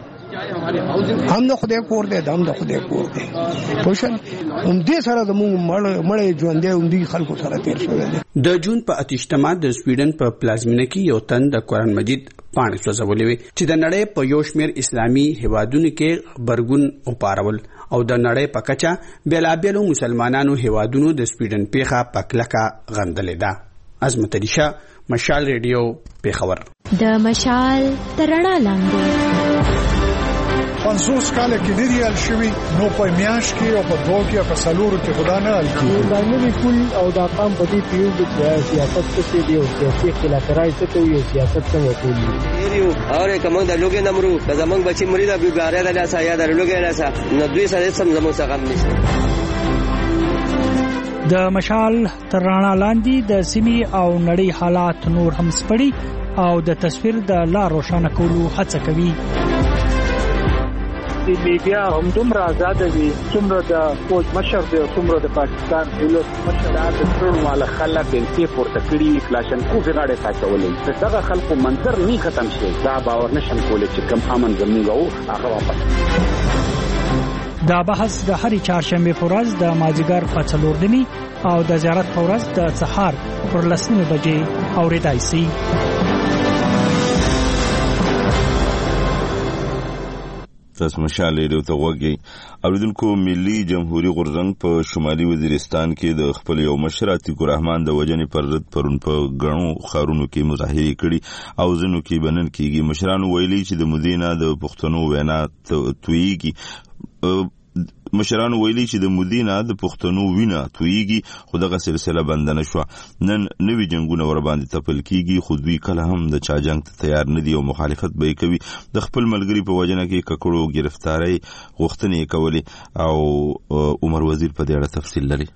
هم د خدای کور دی هم د خدای کور دی. پوښل هم دې سره د مونږ مړ مړ ژوندۍ هم دي خلکو سره تیر شوی دی. د جون په اتیشتما د سویډن په پلازمینه کې یو تن د قرآن مجید پاڼې سوځولې وي چې د نړۍ په یو شمېر اسلامي هیوادونو کې خبرګون وپارول او د نړۍ په کچه بیلابیلو مسلمانانو هیوادونو د سویډن پیښه په کلکه غندلې ده. عظمت علي شاه، مشال رادیو، پیښور. د مشال تر رڼا لاندې پنځوس کاله کې ډېر حل شوي نو په میاشت کې او په دوه کې او په څلورو کې خدا نه حل کړي. دا نوي کول او دا قام په دې پیو د سیاست څخه دی او سیاسي خلافکارای څه کوي او سیاست څنګه کوي. یو اوره کوم د لوګي نمرو د زمنګ بچي مرید ابو ګاره د لاسه یا د لوګي لاسه نو دوی سره سم زمو څنګه نشي. د مشال تر رڼا لاندې د سیمې او نړۍ حالات نور هم سپړي او د تصویر د لار روښانه کولو هڅه کوي. د لیبیا هم دومره آزاد وي څومره د فوج مشر دی څومره د پاکستان دولت مشر د ټول مال خلک انتي پورته کړي کلاشنکوف غاړه تاچولې دغه خلکو منظر نه ختم شي دا باور نشم کولای چې کم امن زموږ هغه واپس. دا بحث د هرې چهارشنبه په ورځ د مازیګر په څلور نیمې او د زیارت په ورځ د سهار پر لس نیمې بجې اورېدای شي. تاسو مشال ریډیو ته وګورئ. اوریدونکو ملي جمهوریت غورزنګ په شمالي وزیرستان کې د خپل یو مشر عتیق الرحمن د وجنې پر ضد پرون په غنو خارونو کې مظاهره کړي او ځنو کې بنن کېږي. مشرانو ویلي چې د مدینه د پښتنو وینا تویږي مشرانو ویلي چې د مدینه د پښتنو وینا تویږي خو دغه سلسله بند نه شو. نن نوې جنگونه ور باندې تپل کیږي خو دوی کله هم د چا جنگ ته تیار نه دي او مخالفت به کوي. د خپل ملګری په وجنه کې ککړو گرفتاری غوښتنې کولې او عمر وزیر په دې اړه تفصیل لري.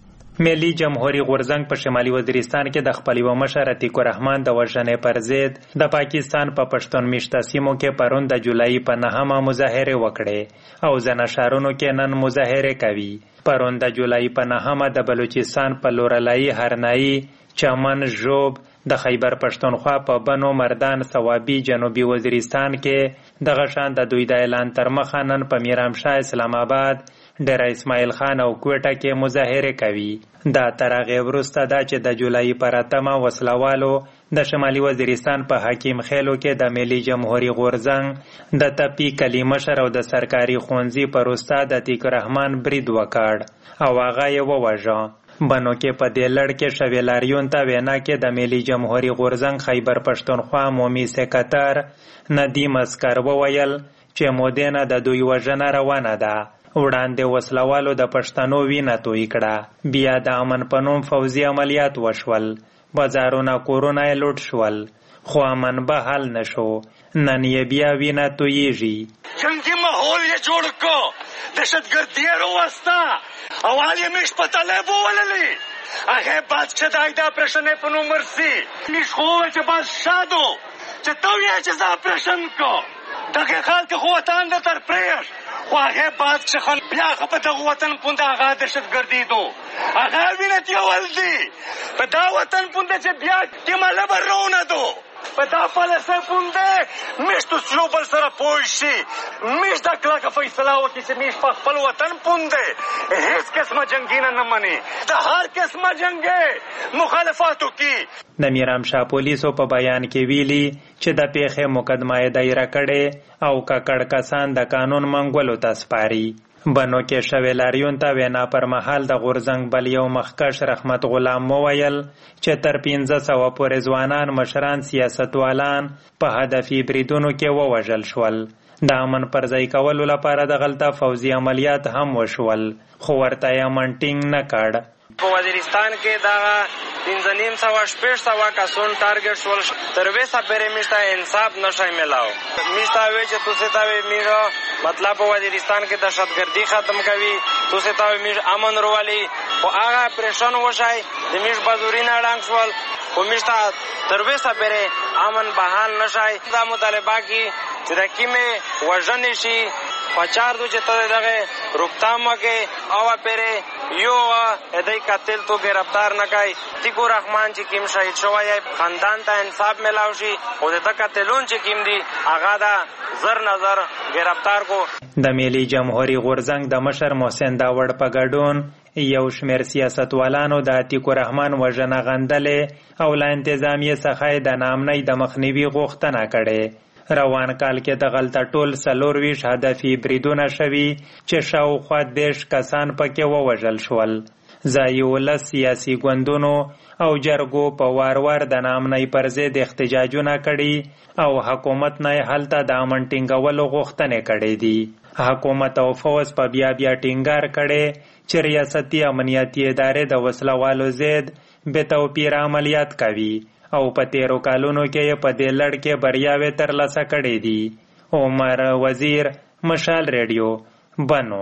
ملي جمهوریت غورزنګ په شمالي وزیرستان کې د خپل یو مشر عتیق الرحمن د وژنې پر ضد د پاکستان په پښتون میشته سیمو کې پرون د جولای په نهمه مظاهره وکړې او ځنه شهرونو کې نن مظاهره کوي. پرون د جولای په نهمه د بلوچستان په لورلایي هرنایي چمن ژوب د خیبر پښتونخوا په بنو مردان ثوابي جنوبي وزیرستان کې دغه شان د دوی د اعلان تر مخه نن په میرامشاه اسلام آباد ډیر اسماعیل خان او کوټه کې مظاهره کوي. دا تر هغه وروسته دا چې د جولای پر اتمه وسلوالو د شمالي وزیرستان په حکیم خیلو کې د ملي جمهوریت غورزنګ د تپی کلی مشر او د سرکاري ښوونځي پر استاد عتیق الرحمن برید وکړ او هغه یې ووژه. بنو کې په دې لړ کې شوی لاریون ته وینا کې د ملي جمهوریت غورزنګ خیبر پښتونخوا عمومي سکرټر ندیم اسکر وویل چې مودینه د دوی وژنه روانه ده. وړاندې وسلوالو د پښتنو وینه توی کړه. بیا د امن په نوم فوزي عملیات وشول. بازارونه کورونه یې لوټ شول خو امن به حل نشو. نن یې بیا وینه تویږي. جنگي ماحول یې جوړ کو دهشتګردي یې راوسته اول یې میش په طلب ووللې هغه بادشاه د ایدا اپریشن په نوم ورسي میش خو چې بادشاه دو چې تو یې چې ز اپریشن کو دغه خلک خو وطن د تر پریش خو هغه بادشاه خان بیا په دغه وطن پونده هغه دهشتګردي دو هغه وینه یې ولدي په دا وطن پونده چې بیا کې مله برونه دو په دا پالیسه پونده میش تو سلو بل سره پوه شي میش دا کلکه فیصله وکړي چې میش په خپل وطن پونده هیڅ قسمه جنګینه نه مني د هر قسمه جنګ مخالفاتو کې. د میرامشاه پولیسو په بیان کې ویلي چې د پیښې مقدمه دایره کړي او ککړ کسان د قانون منګولو ته سپاري. بنو کې شوی لاریون ته وینا پر مهال د غورزنګ بل یو مخکش رحمت غلام وویل چې تر پنځه سوه پورې ځوانان مشران سیاستوالان په هدفي بریدونو کې ووژل شول. د امن پر ځای کولو لپاره د غلطه فوزي عملیات هم وشول خو ورته یې امن ټینګ نه کړ. په وزیرستان کې دا پنځه نیم سوه شپږ سوه کسان ټارګټ شول. تر اوسه پورې موږ ته انصاف نشی میلاو. موږ ته وایي چې تاسو ته وایي موږ مطلب په وزیرستان کې دهشتګردي ختم کوي تاسو ته وایي موږ امن راولي خو هغه اپریشن وشای د موږ بازورینه ړنګ شول خو موږ ته تر اوسه پورې امن بحال نشی. دا مطالبه کې چې د کیمې وژنې شي پچار دو چې ته دغه روکتام وکې او پرې یو ادای قاتل تو گرفتار نه کای. عتیق الرحمن چې کیم شهید شوی خاندان ته انصاف ملاوي شي او د قاتلون چې کیم دي هغه دا زر نظر گرفتار کو. د ملي جمهوریت غورزنګ د مشر محسن داوړ په ګډون یو شمیر سیاستوالانو د عتیق الرحمن وژنه غندلې او له انتظامیې څخه د نامنۍ د مخنیوي غوښتنه کړې. روان کال کې د غلطه ټول څلورویشت هدفي بریدونه شوي چې شاوخوا دېرش کسان پکې ووژل شول. ځایي ولس سیاسي ګوندونو او جرګو په وار وار د نامنۍ پر ضد احتجاجونه کړي او حکومت نه هلته د امن ټینګولو غوښتنې کړې دي. حکومت او فوج په بیا بیا ټینګار کړي چې ریاستي امنیتي ادارې د وسلوالو ضد بې توپیره عملیات کوي او په تیرو کالونو کې په دې لړ کې بریاوې ترلاسه کړې دي. عمر وزیر مشال ریډیو بنو.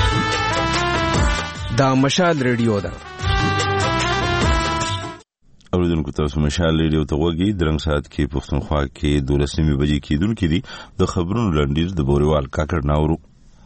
دا مشال ریډیو ده. اوریدونکو تاسو مشال ریډیو ته وګورئ درنګ سات کې پښتونخوا کې دولسمې بجې کېدونکې دي د خبرونو لنډیز د بوریوال کاکړ ناورو.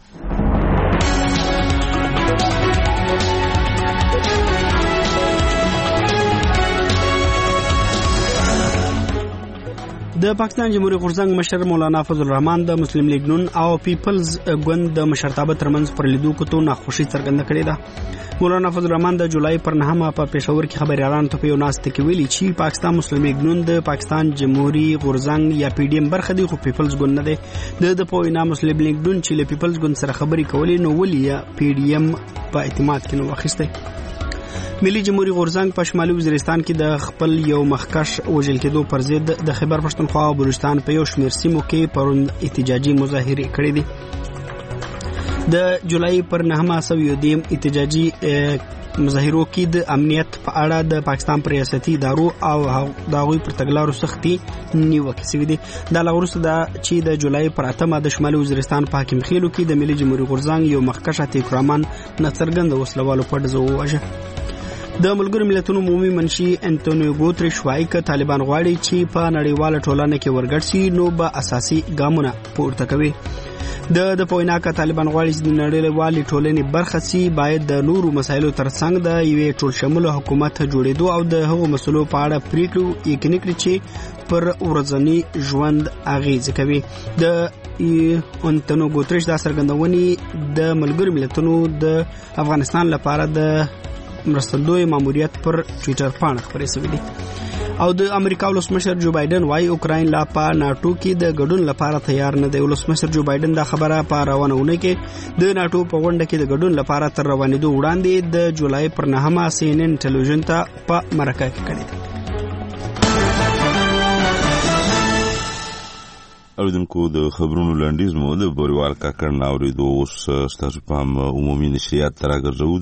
د پاکستان جمهوریت غورځنګ مشر مولانا فضل الرحمن د مسلم لیگ نون او پیپلز ګوند د مشرتابه ترمنځ پر لیدو کوتو ناخوشي څرګنده کړې ده. مولانا فضل الرحمن د جولای پر نهمه په پېښور کې خبريالانو ته په یو ناست کې ویلي چې پاکستان مسلم لیگ نون د پاکستان جمهوریت غورځنګ یا پی ډی ایم برخه دی خو پیپلز ګوند نه دی. د پوینا مسلم لیگ نون چې له پیپلز ګوند سره خبري کولې نو ولې یا پی ډی ایم په اعتماد کې نو واخیسته. ملي جمهوریت غورځنګ په شمالي وزیرستان کې د خپل یو مخکش وژل کېدو پر ضد د خیبر پښتونخوا او بلوچستان په یو شمېر سیمو کې پرون احتجاجي مظاهرې کړې دي. د جولای پر نهمه سوي دیم احتجاجي مظاهرو کې د امنیت په اړه د پاکستان پر ریاستي ادارو او د هغوی پر تګلارو سختي نیوکې شوې دي. دا لا وروسته دا چې د جولای پر اتمه د شمالي وزیرستان په حاکم خېلو کې د ملي جمهوریت غورځنګ یو مخکش اتیک رحمان نڅرګند وسلوالو په ډزو وواژه. د ملګرو ملتونو عمومي منشي انټونیو ګوتریش وایي چې طالبان غواړي چې په نړیواله ټولنه کې ورګډ شي نو به اساسي ګامونه پورته کوي. د د پوینا کا طالبان غواړي چې د نړیوالې ټولنې برخه سي باید د نورو مسایلو ترڅنګ د یوې ټول شموله حکومت جوړېدو او د هغو مسلو په اړه پریکړې یقیني کړي چې پر ورځنی ژوند اغیز کوي. د انټونیو ګوتریش دا څرګندونې د ملګرو ملتونو د افغانستان لپاره د مرستندوی ماموریت پر ټوئیټر باندې خبرې شوې دي. او د امریکا ولسمشر جو بایدن وايي اوکراین لا په ناتو کې د ګډون لپاره تیار نه دی. ولسمشر جو بایدن دا خبره په روانونه کې د ناتو په غونډه کې د ګډون لپاره تر روانېدو وړاندې د جولای پر نهمه سی ان ان ټلویزیون ته په مرکه کې کړې ده. اوریدونکو د خبرونو لنډیز مو د بوریوال کاکړ ناوریدو اوس ستاسو په عمومي نشریات تر راګرځو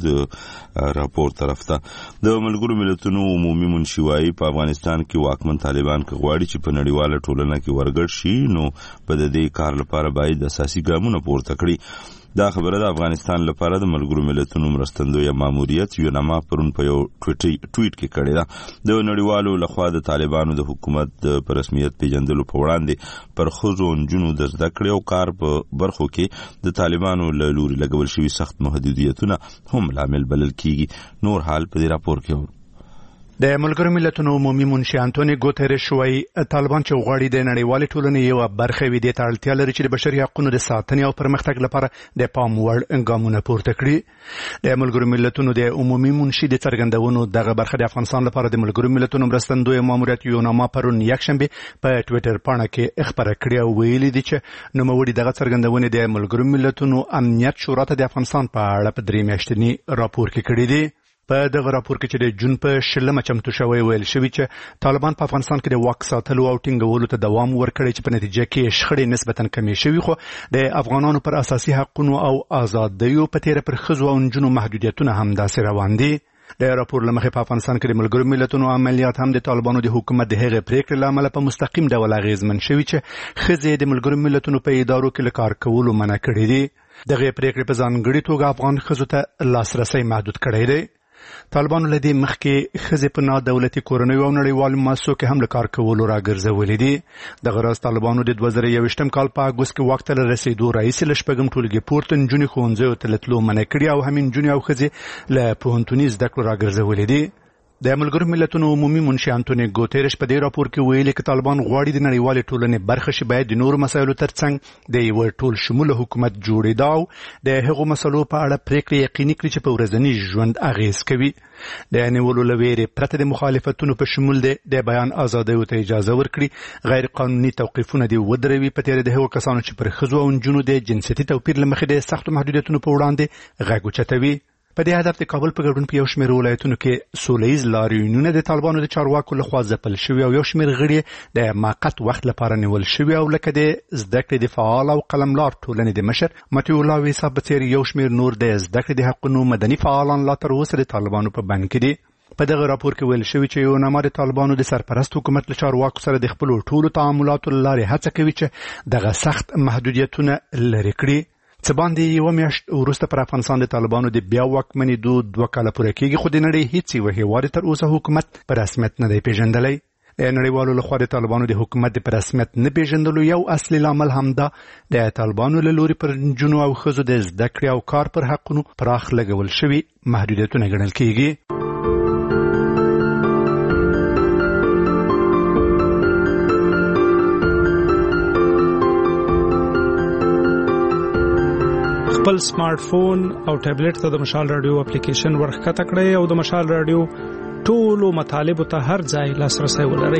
د راپور طرف ته. د ملګرو ملتونو عمومي منشي وايي په افغانستان کې واکمن طالبان که غواړي چې په نړیواله ټولنه کې ورګډ شي نو په دې کار لپاره باید اساسي ګامونه پورته کړي. دا خبره د افغانستان لپاره د ملګرو ملتونو مرستندوی ماموریت یونما پرون په یو ټویټ کې کړې ده. د نړیوالو لخوا د طالبانو د حکومت د رسمیت پیژندلو په وړاندې پر ښځو نجونو د زده کړې او کار په برخو کې د طالبانو له لوري لګول شوي سخت محدودیتونه هم لامل بلل کیږي. نور حال په دې راپور کې د ملګرو ملتونو عمومي منشي انټونیو ګوتریش وايي طالبان چې غواړي د نړیوالې ټولنې یو برخه وي د اړتیا لري چې د بشري حقوقو د ساتنې او پرمختګ لپاره د پام وړ ګامونه پورته کړي. د ملګرو ملتونو د عمومي منشي د څرګندونو دغه برخه د افغانستان لپاره د ملګرو ملتونو مرستندوی ماموریت یونما پرون یکشنبه په ټوئیټر باندې کې خبره کړې او ویلي دي چې نوموړي دغه څرګندونې د ملګرو ملتونو امنیت شورا ته د افغانستان په اړه په درې میاشتني راپور کې کړی دی. په دغه راپور کې چې د جون په شلمه چمتو شوی ویل شوی چې طالبان په افغانستان کې د واک ساتلو او ټینګولو ته دوام ورکړي چې په نتیجه کې شخړې نسبتاً کمې شوي خو د افغانانو پر اساسي حقوقو او آزادیو په تیر پر ښځو او نجونو محدودیتونه هم داسې روان دي. د راپور لمخې په افغانستان کې د ملګرو ملتونو عملیات هم د طالبانو د حکومت د هغې پریکړې له امله په مستقیم ډول اغیزمن شوي چې ښځې د ملګرو ملتونو په ادارو کې له کار کولو منع کړي دي. دغه پریکړې په ځانګړي توګه افغان ښځو ته لاسرسی محدود کړی دی. طالبانو له دې مخکې ښځې په نا دولتي کورنیو او نړیوالو مؤسسو کې هم له کار کولو راګرځولې دي. دغه راز طالبانو د دوه زره یوویشتم کال په اګوست کې واک ته له رسېدو راهیسې له شپږم ټولګي پورته نجونې ښوونځیو ته له تلو منع کړي او همین نجونې او ښځې له پوهنتوني زده کړو راګرځولې دي. د ملګرو ملتونو عمومي منشي انټونیو ګوتریش په دې راپور کې ویلي چې طالبان غواړي د نړیوالې ټولنې برخه شي باید د نورو مسایلو ترڅنګ د یو ټول شموله حکومت جوړېدا او د هغو مسلو په اړه پریکړې یقیني کړي چې په ورځني ژوند اغیز کوي. د نیولو له ویرې پرته د مخالفتونو په شمول د بیان ازادیو ته اجازه ورکړي، غیر قانوني توقیفونه دې ودروي په تېره د هغو کسانو چې پر ښځو او نجونو د جنسیتي توپیر له مخې د سختو محدودیتونو په وړاندې غږ اوچتوي. په دې هدف د کابل په ګډون په یو شمېر ولایتونو کې سوله ییز لاریونونه د طالبانو د چارواکو لخوا ځپل شوي او یو شمېر غړي د موقت وخت لپاره نیول شوي او لکه د زده کړې د فعال او قلملار ټولنې د مشر متي الله ویسا په څېر یو شمېر نور د زده کړې د حقونو مدني فعالان لا تر اوسه د طالبانو په بند کې دي. په دغه راپور کې ویل شوي چې یونما د طالبانو د سرپرست حکومت له چارواکو سره د خپلو ټولو تعاملاتو له لارې هڅه کوي چې دغه سخت محدودیتونه لرې کړي. څه باندې یو میاشت وروسته پر افغانستان د طالبانو د بیا واکمنېدو دوه کاله پوره کېږي، خو د نړۍ هیڅ یو هیواد تر اوسه حکومت په رسمیت نه دی پیژندلی. د نړیوالو لخوا د طالبانو د حکومت د په رسمیت نه پیژندلو یو اصلي لامل همدا د طالبانو له لوري پر نجونو او ښځو د زده کړې او کار پر حقونو پراخ لګول شوي محدودیتونه ګڼل کېږي. خپل سمارټ فون او ټابلیټ ته د مشال رادیو اپلیکیشن ورخکته کړئ او د مشال رادیو ټولو مطالبو ته هر ځای لاسرسی ولرئ.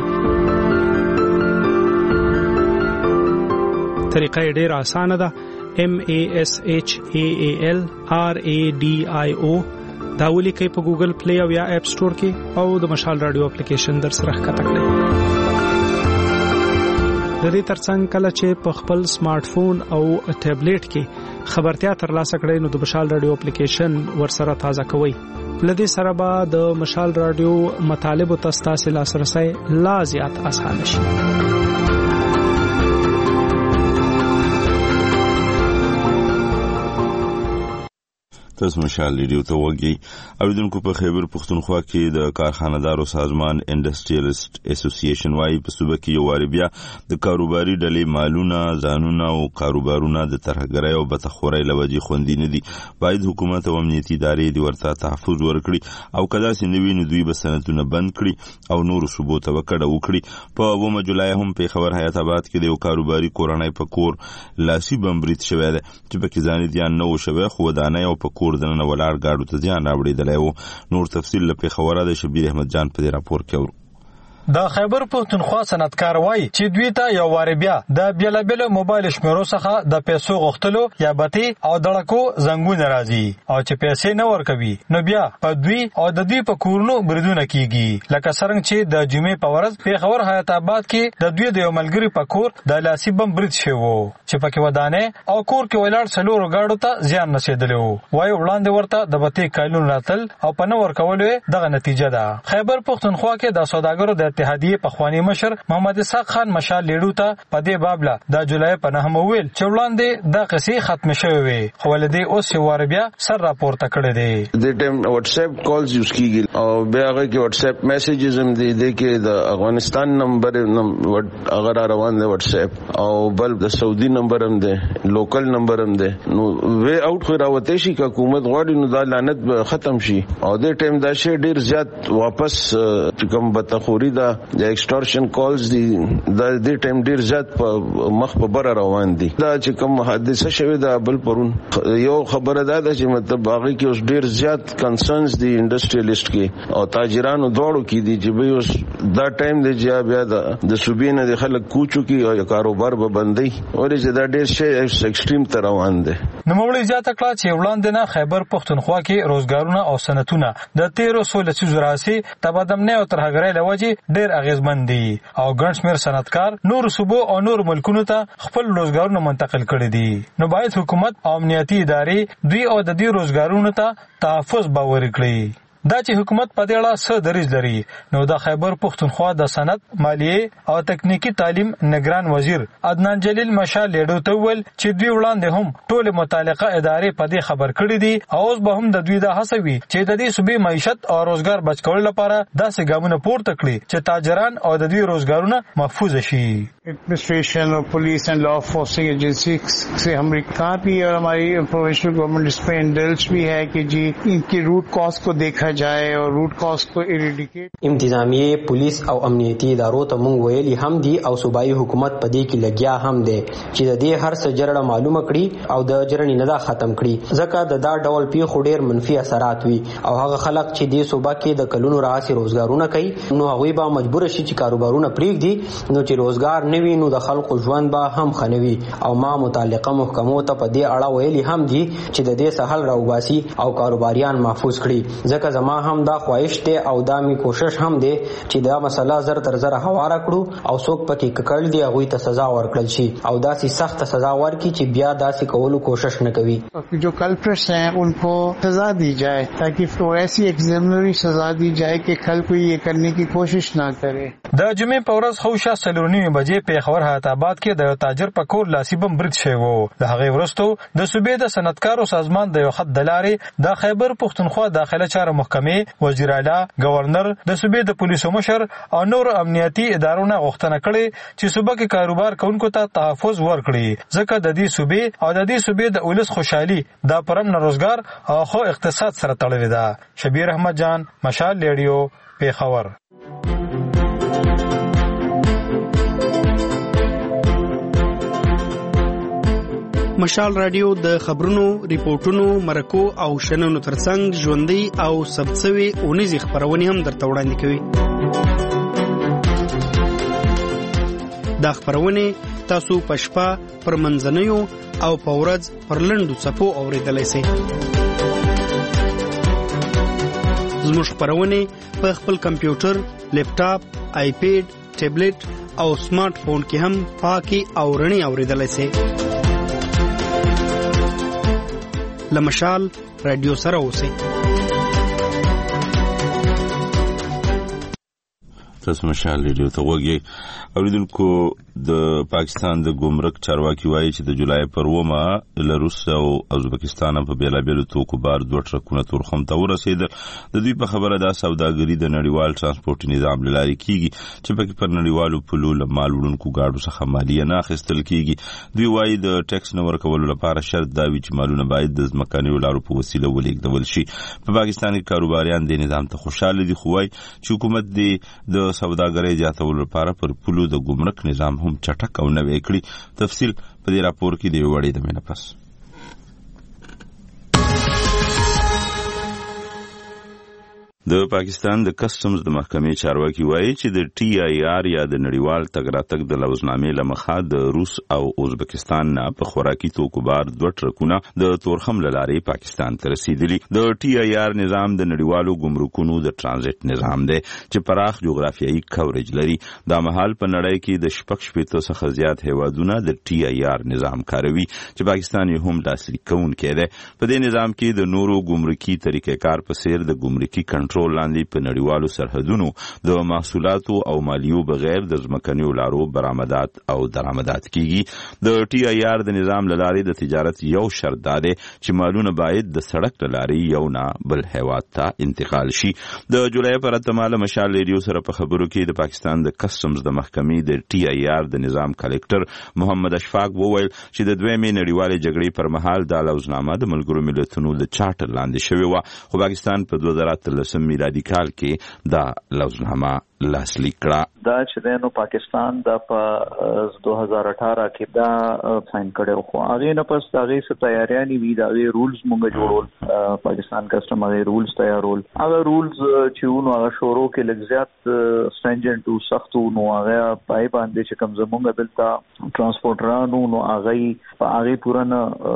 طریقه یې ډېره اسانه ده. M A S H A A L R A D I O دا ولیکئ په ګوګل پلی او یا اپ سټور کې او د مشال رادیو اپلیکیشن در سره ښکته کړئ. د دې ترڅنګ کله چې په خپل سمارټ فون او ټابلیټ کې خبرتیا ترلاسه کړئ نو د مشال رادیو اپلیکیشن ورسره تازه کوئ. لدې سره به د مشال رادیو مطالبو ته ستاسو لاسرسی لا زیات اسانه شي. تاسو مشال ریډیو ته وګورئ. اوریدونکو په خیبر پختونخوا کې د کارخانه‌دارو سازمان انډستریالیست اسوسییشن وايي په صوبه کې یو واری بیا د کاروباري ډلې مالونه، ځانونه او کاروبارونه د ترهګرۍ او بدخورۍ لوجې خوندي نه دي. باید حکومت او امنیتي ادارې د ورته تحفظ ورکړي او کدا چې نوی نو دوی به سنتونه بند کړي او نور صوبو ته وکړه وکړي. په اوومه جولای هم په خبر حیات آباد کې د یو کاروباري کورنۍ په کور لاسي بمبریت شوی دی چې په کې ځان دي نه و شوی خو ودانۍ او په کور دننه ولاړ گاډو ته ځان راوړېدلی و. نور تفصیل له پیښوره د شبیر احمد جان په دې راپور کې اورو. د خیبر پختونخوا صنعتکار وایي چې دوی ته یو واری بیا د بیلابیلو موبایل شمیرو څخه د پیسو غوښتلو یا بتی او دړکو زنګونه راځي او چې پیسې نه ورکوي نو بیا په دوی او د دوی په کورونو بریدونه کیږي. لکه څنګه چې د جمعې په ورځ پیښور حیات آباد کې د دوی د یو ملګري په کور د لاسي بم برید شوی و چې پکې ودانې او کور کې ولاړ څلورو ګاډو ته زیان رسېدلی و. وایي وړاندې ورته د بتی کایلون راتل او په نه ورکولو دغه نتیجه ده. خیبر پختونخوا کې د سوداګرو د اتحادیې پخوانی مشر محمد اسحاق خان مشال لیډو ته په دې بابله د جولای په نهمه ویل چې وړاندې د قصې ختم شوی وي خو ولدي اوس یو وار بیا سر راپورته کړی دی. د ټیم واتس اپ کالز یوز کیږي او بیا هغه کې واتس اپ میسجز هم دي د کې د افغانستان نمبر اگر روان دی واتس اپ او بل د سعودي نمبر هم دی لوکل نمبر هم دی. نو وی اوټ خو راوته شي که حکومت غواړي نو دا لعنت ختم شي او د ټیم دا شی ډیر زیات واپس کوم بتخوري دا ایکسټورشن کالز دي د دې ټیم ډیر زیات په مخ په بره روان دي. دا چې کوم حادثه شوه دا بل پرون یو خبره ده چې مطلب هغه کې اوس ډیر زیات کنسرنز دي انډستریالیست کې او تاجرانو دوړو کې دي چې به اوس دا ټیم دی چې بیا د صوبې نه د خلک کوچو کې او کاروبار به بندي ورې چې دا ډیر شی ایکسټریم ته روان دي. نو موږ زیاته کړه چې وړاندې نه خیبر پختونخوا کې روزګارونه او صنعتونه د تیرو سولې څخه راځي تبادمنه او ترهګرۍ لوجې ډیر اغیزمن دي او ګڼ شمېر صنعتکار نور صوبو او نور ملکونو ته خپل روزګارونه منتقل کړي دي. نو باید حکومت او امنیتي ادارې دوی او د دې روزګارونو ته تحفظ باور کړي. دا چې حکومت په دې اړه څه دریځ لري نو د خیبر پختونخوا د صنعت، مالیې او تکنیکی تعلیم نگران وزیر عدنان جلیل مشال لیډو ته ویل چې دوی وړاندې هم ټول متعلقه ادارې په دې خبر کړي دي او اوس به هم د دوی د هڅوي چې د دې صوبې معیشت او روزګار بچ کولو لپاره داسې ګامونه پورته کړي چې تاجران او د دوی روزګارونه محفوظ شي. ایڈمنسٹریشن اور پولیس اینڈ لا انفورسنگ ایجنسی سے ہم کہا بھی اور ہماری پروونشل گورنمنٹ اس پہ انڈلس بھی ہے کہ جی ان کی روٹ کاز کو دیکھا جائے اور روٹ کاز کو ایریڈیکیٹ. انتظامیه پولیس او امنیتي ادارو ته مونږ ویلي هم دي او صوبایي حکومت په دې کې لګیا هم دی چې د دې هر څه جرړه معلومه کړي او د جرړې نه دا ختم کړي ځکه د دا ډول پیښو ډېر منفي اثرات وي او هغه خلک چې دې صوبه کې د کلونو راځي روزګارونه کوي نو هغوی به مجبور شي چې کاروبارونه پرېږدي نو چې روزګار نوي نو د خلکو ژوند به هم خنوي او ما متعلقه محکمو ته په دې اړه ویلي هم دي چې د دې سهل راوباسي او کاروباریان محفوظ کړي ځکه زما هم دا خواهش دی او دا می کوشش هم دی چې دا مسله زر تر زر هواره کړو او څوک پکې ککړ دی هغوی ته سزا ورکړل شي او داسې سخت سزا ورکړي چې بیا داسې کولو کوشش نه کوي. جو کلپرٹس ہیں ان کو سزا دی جائے تاکہ ایسی ایگزامنری سزا دی جائے کہ کل کوئی یہ کرنے کی کوشش نہ کرے. د جمعې په ورځ خوشا سلورنی بجې په خبر حیات آباد کې د یو تاجر په کور لاسي بم برید شوی وو. د هغې وروسته د صوبې د صنعتکارو سازمان د یو خط د لارې د خیبر پښتونخوا داخله چارو محکمې وزیر اعلی گورنر د صوبې د پولیسو مشر او نور امنیتي ادارو نه غوښتنه کړې چې صوبه کې کاروبار کوونکو ته تحفظ ورکړي، ځکه د دې صوبې او د دې صوبې د ولس خوشحالي د پرمن روزګار او خو اقتصاد سره تړلې ده. شبیر احمد جان، مشال ریډیو، پیښور. مشال رادیو د خبرونو، ریپورتونو، مرکو او شننو ترڅنګ ژوندۍ او ثبتسوي اونیزې خبرونه هم درته وړاندې کوي. دا خبرونه تاسو په شپه، پر منځنیو او په ورځ پر لنډو څپو اورېدلی شئ. زموږ خبرونه په خپل کمپیوټر، لیپټاپ، آیپیډ، ټابلیټ او سمارټ فون کې هم پاکي او رڼې اورېدلی شئ. لمشال رادیو سره اوسئ. تاسو مشال ریډیو ته وګورئ. اوریدونکو، د پاکستان د ګمرک چارواکي وایي چې د جولای پر اوومه له روس او ازبکستان په بیلابیلو توکو بار دوه ټرکونه تورخم ته ورسېدل. د دوی په خبره دا سوداګري د نړیوال ترانسپورټ نظام له لارې کیږي چې پکې پر نړیوالو پلو له مال وړونکو ګاډو څخه مالیه نه اخیستل کیږي. دوی وایي د ټیکس نه ورکولو لپاره شرط دا وي چې مالونه باید د ځمکنیو لارو په وسیله ولېږدول شي. په پاکستان کې کاروباریان د نظام ته خوشاله دي، خو وایي چې حکومت د سوداګرۍ زیاتولو لپاره پر پلو د ګمرک نظام هم چټک او نوی کړي. تفصیل په دې راپور کې دی وړي د مینه پس. د پاکستان د کسټمز د محکمې چارواکي وایي چې د ټي آی آر یا د نړیوال تګ راتګ د لوزنامې له مخه د روس او ازبکستان نه په خوراکي توکو بار دوه ټرکونه د تورخم له لارې پاکستان ته رسیدلي. د ټي آی آر نظام د نړیوالو ګمرکونو د ترانزیت نظام دی چې پراخ جغرافیایي کوریج لري. دا مهال په نړۍ کې د شپږ شپېتو څخه زیات هیوادونه د ټي آی آر نظام کاروي چې پاکستان یې هم لاسلیک کوونکی دی. په دې نظام کې د نورو ګمرکي طریقې کار په څیر د ګمرکي کنټرول لاندې په نړیوالو سرحدونو د محصولاتو او مالیو بغیر د ځمکنیو لارو برآمدات او درآمدات کیږي. د ټي آی آر د نظام له لارې د تجارت یو شرط دا دی چې مالونه باید د سړک له لارې یو نه بل هیواد ته انتقال شي. د جولای پر اتمه له مشال ریډیو سره په خبرو کې د پاکستان د کسټمز د محکمې د ټي آی آر د نظام کلکټر محمد اشفاق وویل چې د دویمې نړیوالې جګړې پر مهال دا لوزنامه د ملګرو ملتونو د چارټر لاندې شوې وه، خو پاکستان په دوه زره اتلسم میلادي کال کې دا لوزنامه لاسلیک کړه. دا چې نو پاکستان د په دوه هزار اठारह کې دا ساين کړو، خو هغه نه پس هغه څه تیاریانی وی دا وی رولز مونږ جوړول، پاکستان کسٹم هغه رولز تیارول. هغه رولز چې نو هغه شورو کې لږ زیات سټرنجنټ او سخت نو هغه پای باندې چې کوم زمونږ دلته ترانسپورټرانو نو هغه په هغه پورا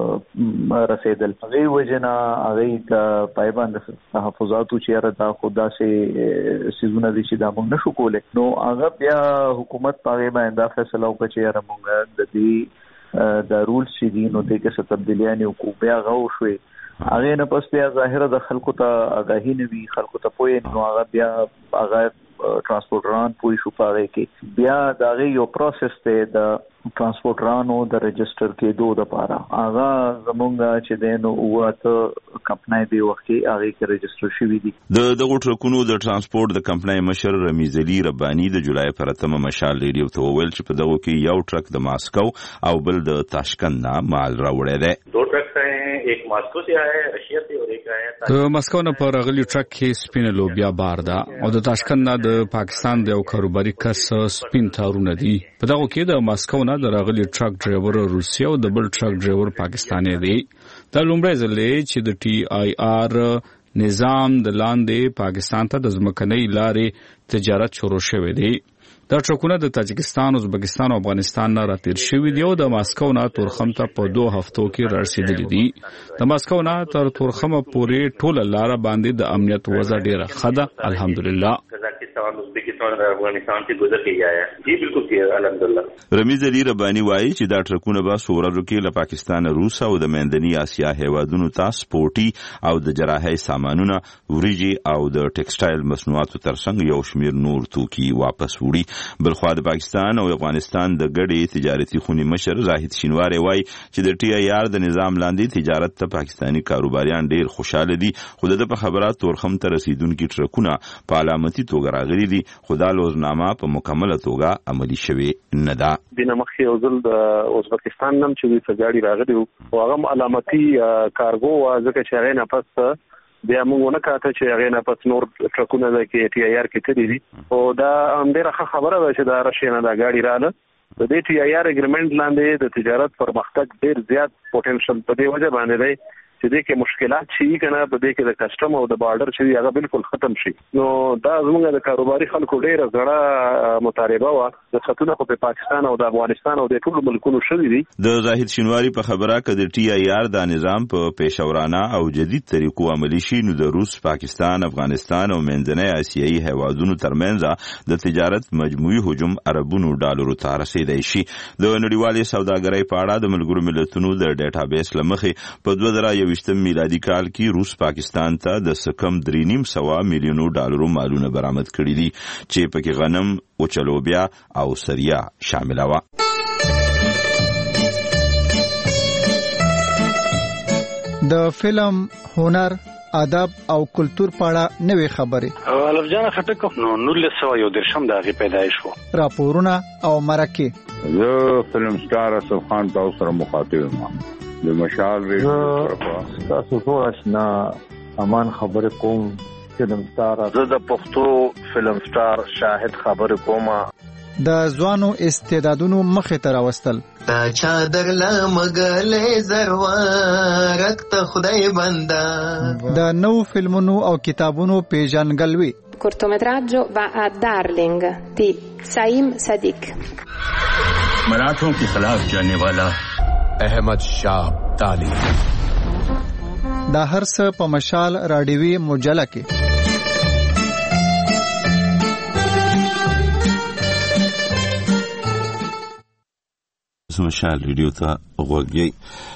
نه رسیدل. هغه وجنا هغه د پای باندې تحفظاتو چې را دا خدا سي سيزونه دي چې دا نشو کوله. نو هغه بیا حکومت پاره باندې فیصله وکړه چې را مونږ د دې د رولز چې دي نو د کې څه تبدیلیاں او بیا غو شوي. هغه نه پس بیا ظاهره د خلکو ته آگاهی نه وی، خلکو ته پوهه نو هغه بیا هغه ترانسپورټران پوي شو پاره کې بیا دا یو پروسس ته د ترانسپورټرانو د رجستر کې دوه د پاره هغه زمونږ چې دینو واته کمپنۍ دی وخت کې هغه کې رجستر شوی دي. د دغه ټرکونو د ترانسپورت د کمپنۍ مشر رمیز علي رباني د جولای پر اتمه مشال ریډیو ته وویل چې په دغه کې یو ټرک د ماسکو او بل د تاشکند نه مال راوړی دی. دو ټرک ہیں، ایک ماسکو سے آیا ہے رشیا سے اور ایک آیا ہے د ماسکو نه پر غلی ټرک کې سپینه لوبیا بار ده او د تاشکند نه د پاکستان د یو کاروباري کس سپین تارونه دي. په دغه کې د ماسکو نه د راغلی ټرک ډرایور روسي او د بل ټرک ډرایور پاکستاني دی. دا لومړی ځل دی چې د ټي آی آر نظام د لاندې پاکستان ته د ځمکنۍ لارې تجارت شروع شوی دی. دا ټرکونه د تاجکستان، ازبکستان او افغانستان نه راتیر شوي دي او د ماسکو نه تورخم ته په دوه هفتو کې رارسېدلي دي. د ماسکو نه تر تورخم پورې ټوله لاره باندې د امنیت وضع ډیره ښه ده، الحمدلله. Pakistan Uzbekistan और अफगानिस्तान से गुजर के आया है। जी बिल्कुल अल्हम्दुलिल्लाह। रमीز अली रब्बानी वायي چې دا ټرکونه به سورلو کې له پاکستان، روس او د مندني اسیا هیوادونو ته سپورټي او د جراحي سامانونه، وریجي او د ټیکسټایل مصنوعاتو ترڅنګ یو شمیر نور توکي واپس وړي. بلخوا د پاکستان او افغانستان د ګډې تجارتي خونې مشر زاهد شینواری وايي چې د ټي آی آر د نظام لاندې تجارت ته پاکستانی کاروباریان ډیر خوشاله دي، خو د په خبرات تورخم ته رسیدونکي ټرکونه په علامتي توګه راغلي دي، خو دا لوزنامه په مکمله توګه عملي شوی نه ده. دینه مخکې یو ځل د ازبکستان نم چې د سګاړي راغلی او هغه علامتي کارګو و، ځکه چې هغه نه پس بیا موږ نه کاته چې هغه نه پس نور ټرکونه د کې ټي آی آر کې تدي دي او دا هم ډیره خبره ده چې دا راشي نه دا ګاډي رااله د دې ټي آی آر اګریمنت لاندې د تجارت پرمختګ ډیر زیات پوتنشل په دې وجه باندې دی چې دې کې مشکلات شي کنه، په دې کې د کسٹم او د بارډر چې هغه بالکل ختم شي. نو دا زموږ د کاروباري خلکو ډیره زړه مطالبه و د خطونه په پاکستان او د افغانستان او د ټولو ملکونو شوې دي. د زاهد شینواری په خبره کې د ټي آی آر د نظام په پیشورانه او جدید طریقو عملی شي، نو د روس، پاکستان، افغانستان او منځنۍ اسیایي هیوادونو ترمنځ د تجارت مجموعي حجم اربونو ډالرو ته رسیدای شي. د نړیوالې سوداګرۍ په اړه د ملګرو ملتونو د ډیټابیس لمخې په دوه زره یوویشتم میلادي کال کې روس پاکستان ته د سکم درې نیم سوه میلیونو ډالرو مالونه برآمد کړي دي، چې پکې غنم، وچلوبیا او سریا شامل و. د فلم، هنر، ادب او کلچر په اړه نوې خبرې الف جان خټک نو نولس سوه یو درشم د هغې پیدایش و. راپورونه او مرکې. زه فلم سټار اسف خان تاسو سره مخاطب یم د مشال ریډیو تاسو ټول آشنا امان خبرې کوم. فلم سټار زه د پښتو فلم سټار شاهد خبرې کوم. د ځوانو استعدادونو مخې ته راوستل. تا چادر لمګلې زروارک ته خدای بندا. د نو فلمونو او کتابونو پیژنګلوي. cortometraggio va a Darling di Saim Sadiq. मराठों के खिलाफ जाने वाला احمد شاه ابدالي. دا هر څه په مشال راډیوي مجله کې. مشال ریډیو ته غوږی.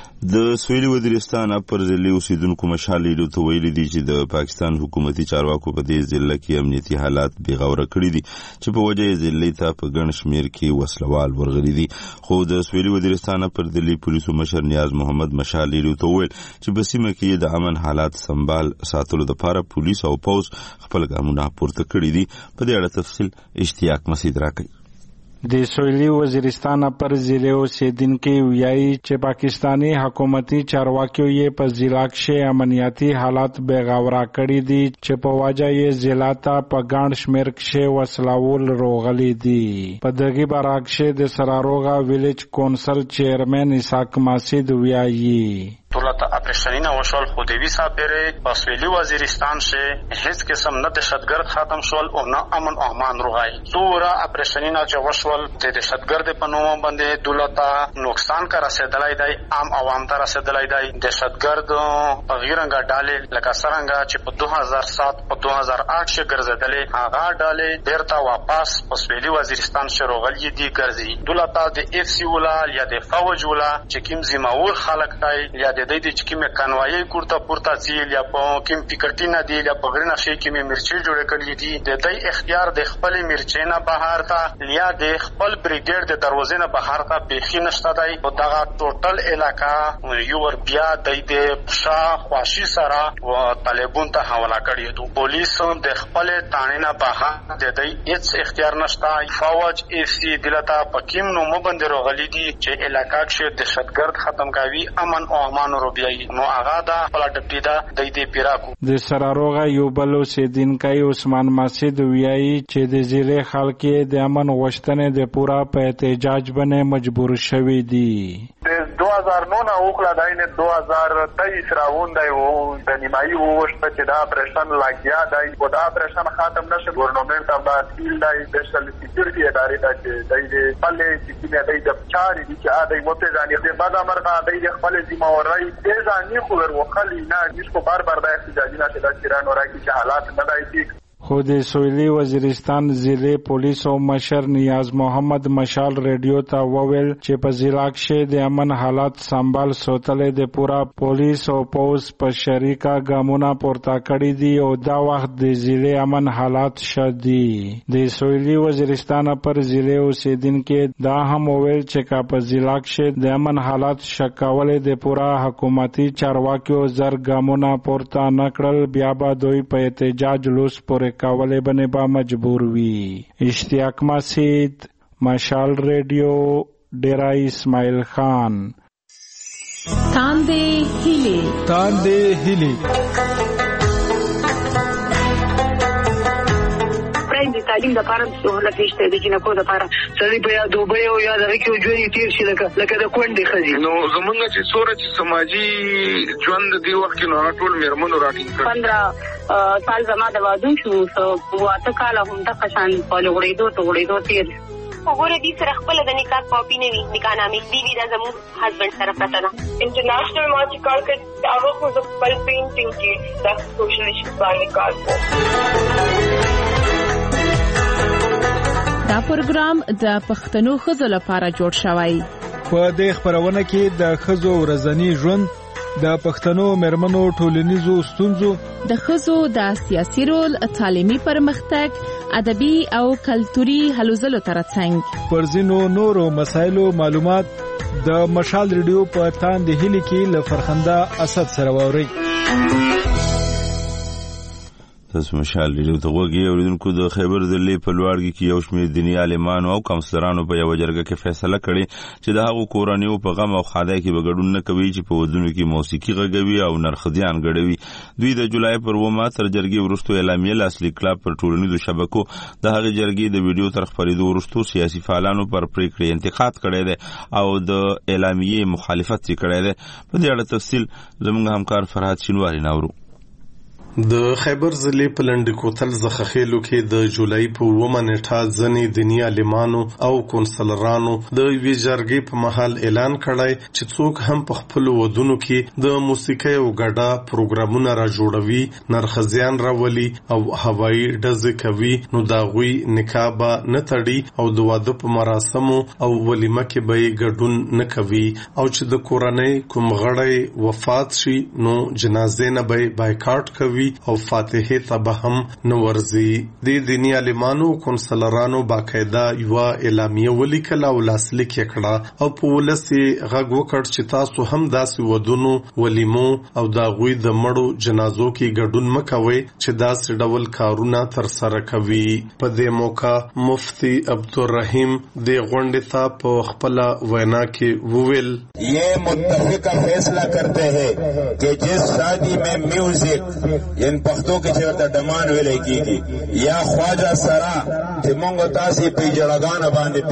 د سویلي وزیرستان پر ضلع اوسیدونکو مشال ریډیو ته ویلي دي چې د پاکستان حکومتي چارواکو په دې ضلع کې امنیتي حالات بېغوره کړي دي، چې په وجه یې ضلع ته په ګڼ شمېر کې وسلوال ورغلي دي. خو د سویلي وزیرستان پر ضلع پولیسو مشر نیاز محمد مشال ریډیو ته وویل چې په سیمه کې د امن حالات سمبال ساتلو دپاره پولیس او پوځ خپل ګامونه پورته کړي دي. په دې اړه تفصیل اشتیاق مسعود راکوي. د سویلي وزیرستان پر ضلع اوسیدونکي وایي چې پاکستانی حکومتي چارواکو یې په ضلع کې امنیتي حالات بېغوره کړي دي، چې په وجه یې ضلع ته په ګڼ شمېر کې وسلوال راغلي دي. په دغه برعکس د سراروغا ویلیج کونسل چیرمن اسحاق مسعود وایي دولت اپریشنین وشول خودوی سابره با سویلی وزیرستان شه هیچ قسم نه دهشتگرد ختم شول او نه امن و امان روغای. سورا اپریشنین جو وشول د دهشتگرد په نوم باندې دولت نقصان کا رسیدلای دی، عام عوام ته رسیدلای دی. دهشتگرد په غیرنګا ډالې لکه سرنګا چې په دو هزار سات په دو هزار آٹھ کې ګرځیدلې، هغه ډالې بیرته واپس په سویلی وزیرستان شه روغلی دي ګرځي. دولت د اف سی ولا یا د فوج ولا چې کوم ذمہور خلک دی یا د دې چې کومه کانوایي کوړه پورته ځیل یا په کوم ټیکټینا دی یا په غرنه شي کې مرچي جوړ کړی دي. د دې اختیار د خپل مرچینا بهر ته یا د خپل بریګیډ د دروازې نه بهر ته بيخي نشته دی. او دا ټوټل علاقہ یو ور بیا د دې شاه خواشي سره او طالبون ته حواله کړی دي. پولیس د خپل تانینا بهر د دې هیڅ اختیار نشته. فوج اف سی دلته په کوم نو مبند روغلی دي چې علاقہ کې دهشتګرد ختم کوي، امن او امان نو هغه دا خپل ډپټي دا د دې پیراکو. د سراروغا یو بل اوسیدونکی عثمان مسعود وایي چې د ضلع خلک د امن غوښتنې د پورا په احتجاج باندې مجبور شوي دي. د دو هزار نو نه وکړه داینه دو هزار تیئیس راوندای وو د نیمایي وشته چې دا اپریشن لاګیا دی او دا اپریشن ختم نشه. ګورنمنت هم دا سیل دی سپیشل سکیورټي ادارې ته چې دای په لې چې کینه دی د چاري دي چې اده موته ځانې د بعد امر دی خپل ذمہ واري دې ځانې خو ور وکړي نه، هیڅ کو بار بار د احتجاجي نه چې د ایران ورای چې حالات نه دی. خو د سویلي وزیرستان ضلع پولیسو مشر نیاز محمد مشال ریډیو ته وویل چې په ضلع کې د امن حالات سنبال ساتلې د پورا پولیس او پوز په شریکه ګامونه پورته کړی دي او دا وخت د ضلع امن حالات شدي. د سویلي وزیرستان پر ضلع اوسیدونکو دا هم وویل چې کا په ضلع کې د امن حالات شکولې د پورا حکومتي چارواکیو زر ګامونه پورته نکړل بیا به دوی په احتجاج لوس پورې کولے بنے با مجبور وی. اشتیاق مسید، مشال ریڈیو، ڈیرہ اسماعیل خان. تاندے ہیلے تاندے ہیلے د تعلیم لپاره سہولت نشته د جنکو لپاره سړي په یا دوبه او یا د کې ژوند تیر شي لکه لکه د کونډې خزي نو زمونږ چې سوره چې سماجی ژوند دی وخت کې نو ټول میرمنو راټینګ کړ. پندرہ سال زما د واده شو واته کال هم د قشان په لوړېدو ته وړېدو تیر وګوره دې سره خپل د نکاح کاپی نه وي نکاح نامې دی وی د زموږ هسبند سره پته ده. انټرنیشنل ما چې کار کړ هغه خو د خپل پینټینګ کې د سوشل ایشوز باندې کار کوي. دا پروګرام د پښتنو ښځو لپاره جوړ شوی. په دې خبرونه کې د ښځو ورځنی ژوند، د پښتنو مېرمنو ټولنیزو ستونزو، د ښځو د سیاسي رول، تعلیمي پرمختګ، ادبي او کلتوري هلو ځلو ترڅنګ پر ځینو نورو مسایلو معلومات د مشال ریډیو په تاندې هیلې کې له فرخنده اسد سره واورئ. تاسو مشال ریډیو ته وګورئ. اوریدونکو د خیبر ضلع په لوړګي کې یو شمېر دیني عالمانو او کونسلرانو په یو جرګه کې فیصله کړې چې د هغو کورنیو په غم او ښادۍ کې به ګډون نه کوي چې په ودونو کې موسیقي غږوي او نرخدیان ګډوي. دوی د جولای پر اوومه تر جرګې وروسته اعلامیه لاسلیک کړه. پر ټولنیزو شبکو د هغې جرګې د ویډیو تر خپرېدو وروسته سیاسي فعالانو پر پریکړې انتقاد کړی دی او د اعلامیې مخالفت یې کړی دی. په دې اړه تفصیل زموږ همکار فرهاد شینواري ناورو. د خیبر ضلع په لنډ کوتل زخخېلو کې د جولای په اوومه نیټه ځینې دیني عالمانو او کونسلرانو د یوې جرګې په مهال اعلان کړی چې څوک هم په خپلو ودونو کې د موسیقۍ او ګډا پروګرامونه را جوړوي، نرخزیان راولي او هوایي ډزې کوي نو د هغوی نکاح به نه تړي او د واده په مراسمو او ولیمه کې به یې ګډون نه کوي او چې د کورنۍ کوم غړی وفات شي نو جنازې نه به بایکاټ کوي او فاتحه ته به هم نه ورځي. د دیني عالمانو کونسلرانو باقاعده یو اعلامیه ولیکله او لاسلیک یې کړه او په ولس یې غږ وکړ چې تاسو هم داسې ودونو، ولیمو او د هغوی د مړو جنازو کې ګډون مه کوئ چې داسې ډول کارونه ترسره کوي. په دې موقع مفتی عبدالرحیم د غونډې ته په خپله وینا کې وویل یہ متفقہ فیصلہ کرتے ہیں کہ جس شادی میں میوزک ین پختو کې چې ورته ډمان ویلې کېږي یا خواجه سرا چې مونږ تاسې په جړګانه باندې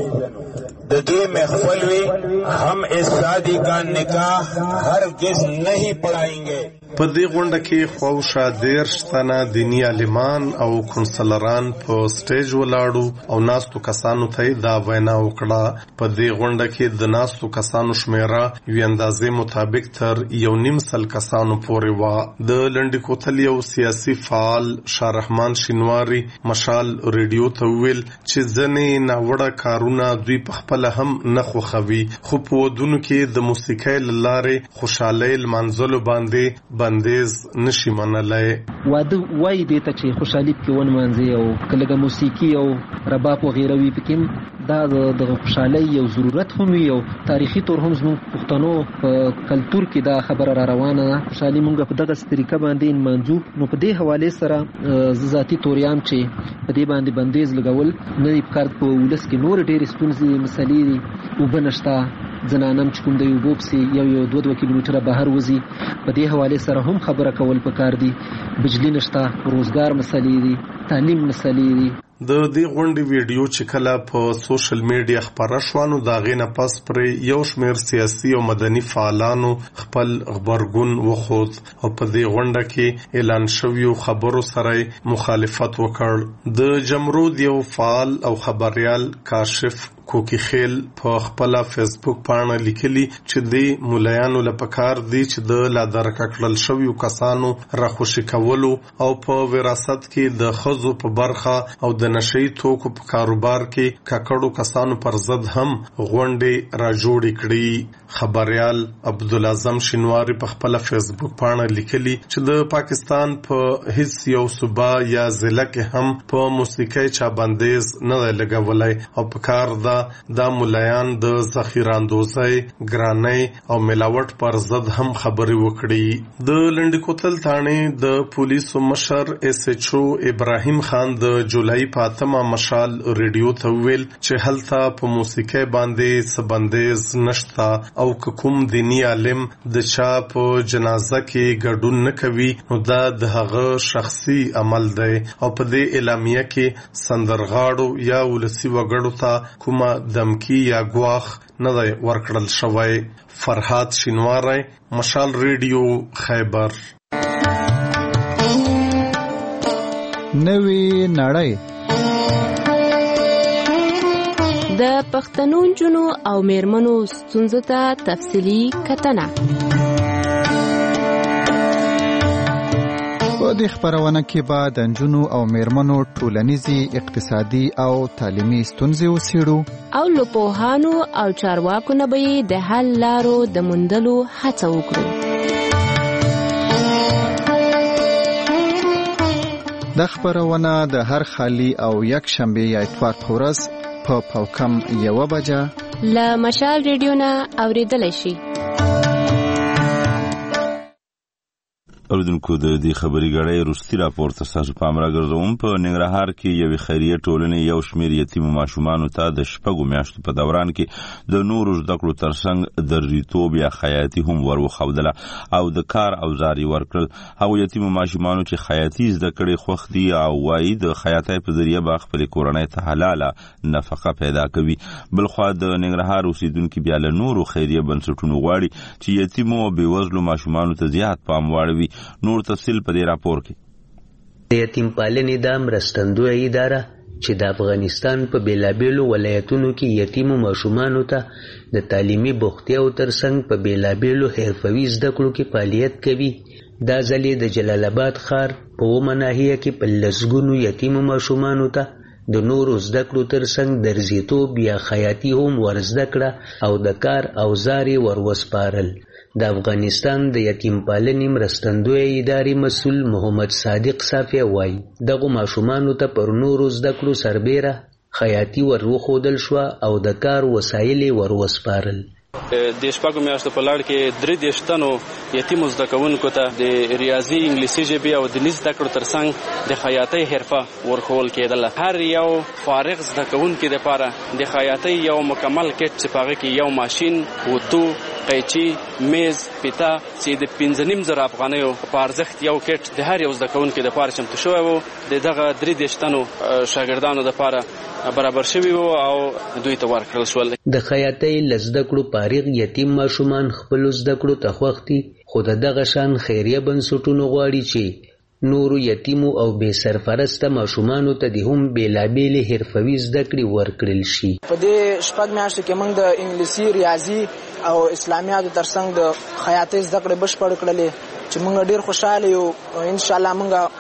پیژنو د دوی محفل وي ہم اس شادی کا نکاح ہرگز نہیں پڑھائیں گے. په دې غونډه کې خواوشا دیرش تنه دیني عالمان او کونسلران په سټیج ولاړو او ناستو کسانو ته دا وینا وکړه. په دې غونډه کې د ناستو کسانو شمیره یو اندازې مطابق تر یو نیم سل کسانو پورې وه. د لنډ کوتل یو سیاسي فعال شارحمان شینواري مشال ریډیو ته وویل چې ځینې ناوړه کارونه دوی په خپله هم نه خوښوي خو په ودونو کې د موسیقۍ له لارې خوشحالۍ لمانځلو باندې بندیز نشي منلای. واده وای دې ته چې خوشحالي پکې ونمانځي او کله د موسیقي او رباب وغیره وي پکې دا د خوشحالۍ یو ضرورت هم وي او تاریخي طور هم زموږ پښتنو په کلتور کې دا خبره را روانه ده. خوشحالي مونږ په دغه طریقه باندې نمانځو نو په دې حواله سره ذاتي توریان چې په دې باندې بندیز لګول نه دی پکار. په ولس کې نور ډېرې ستونزې مسلې دي، اوبه نشته، زنانم چې کوم د یو بوب سي یو یو دوه دوه کیلومتره بهر وځي په دې حواله سره هم خبره کول پکار دي. بجلی نشته، روزګار مسلې دي، تعلیم مسلې دي. د دې غونډې ویډیو چې کله په سوشل میډیا خپره شوه نو د هغې نه پس پرې یو شمېر سیاسي او مدني فعالانو خپل غبرګون وښود او په دې غونډه کې اعلان شویو خبرو سره مخالفت وکړ. د جمرود یو فعال او خبریال کاشف کوکی خیل په خپل فیسبوک باندې لیکلي چې د مولایانو لپاره دي چې د لا درکړل شویو کسانو راخوشي کولو او په وراثت کې د خزو په برخه او د نشئی توکو په کاروبار کې ککړو کسانو پر ضد هم غونډې را جوړې کړې. خبريال عبدالعظم شینواری په خپل فیسبوک باندې لیکلي چې د پاکستان په هیڅ یو صوبه یا ضلع کې هم په موسیقي چا بندیز نه لګولای او په کار دا د مولایان د ذخیره اندوزۍ ګرانۍ او ملاوټ پر ضد هم خبري وکړي. د لنډکوتل تھانې د پولیسو مشر اس ایچ او ابراهیم خان د جولای په اتمه مشال ریډیو ته ویل چې هلته په موسیقي باندې سبندیز نشتا او کوم دینی عالم د چا په جنازه کې ګډون نه کوي نو دا د هغه شخصي عمل دی او په دې اعلامیه کې سندرغاړو یا ولسی وګړو ته کومه دمکی یا ګواخ نه دی ورکړل شوی. فرحات شینواری، مشال ریډیو، خیبر. نوی نړۍ د پښتنو جنو او میرمنو ستونزو ته تفصیلی کتنه. په دې خبرونه کې به د نجونو او میرمنو ټولنیزي، اقتصادي او تعلیمي ستونزې وڅېړو او له پوهانو او چارواکو نه به د حل لارو د موندلو هڅه وکړو. دا خبرونه د هر خالي او یک شنبه یا اتوار په ورځ په پاوکم یوه بجه له مشال ریډیو نه اورېدلی شي. اوریدونکو د دې خبري غړې روستي راپور ته تاسو پام راګرځوم. په ننګرهار کې یو خیریه ټولنې یو شمېر یتیم ماشومانو ته د شپږو میاشتو په دوران کې د نورو زده کړو ترڅنګ دریتوب یا خیاطي هم ورخودله او د کار اوزار ورکړل. هغه یتیم ماشومانو چې خیاطي زده کړې خوښ دي او وايي د خیاطۍ په ذریعہ به خپل کورنۍ ته حلاله نفقه پیدا کوي. بلخوا د ننګرهار اوسیدونکو بیا له نورو خیریه بنسټونو غواړي چې یتیم او بېوزلو ماشومانو ته زیات پام واړوي. نور تفصیل په دې راپور کې. د یتیم پالنې د مرستندوی اداره چې د افغانستان په بیلابیلو ولایتونو کې یتیمو ماشومانو ته د تعلیمي بوختیاو ترڅنګ په بیلابیلو حرفوي زده کړو کې فعالیت کوي. دا ځلې د جلال آباد ښار په اومه ناحیه کې په لسګونو یتیمو ماشومانو ته د نورو زده کړو ترڅنګ درزیتوب یا خیاطي هم ور زده کړه او د کار اوزار یې ور وسپارل. د افغانستان د یتیم پالنې مرستندوی ادارې مسؤل محمد صادق صافی وایي دغه ماشومانو ته پر نورو زده کړو سربیره خیاطي ور وښودل شوه او د کار وسایل یې ور وسپارل. د شپږو میاشتو په لړ کې درې دېرش تنو یتیمو زده کوونکو ته د ریاضي، انګلیسي ژبې او دیني زده کړو ترڅنګ د خیاطۍ حرفه ورښول کېدله. هر یو فارغ زده کوونکي دپاره د خیاطۍ یو مکمل کټ چې په هغه کې یو ماشین، وتو، قیچي، میز، پیتا چې د پنځه نیم زره افغانیو په ارزښت یو کټ د هر یو زده کوونکي دپاره چمتو شوی و. د دغه درې دېرش تنو شاګردانو دپاره برابر شوي وو او دوی ته ورکړل شول. د خیاطۍ له زده کړو فارغ یتیم ماشومان خپلو زده کړو ته خوښ دي، خو د دغه شان خیریه بنسټونو غواړي چې نورو یتیمو او بې سرپرسته ماشومانو ته د هم بېلابېلې حرفوي زده کړې ورکړل شي. په دې شپږ میاشتو کې موږ د انګلیسي، ریاضي او اسلامیاتو ترڅنګ د خیاطۍ زده کړې بشپړ کړلې چې موږ ډېر خوشحاله یو. انشاءالله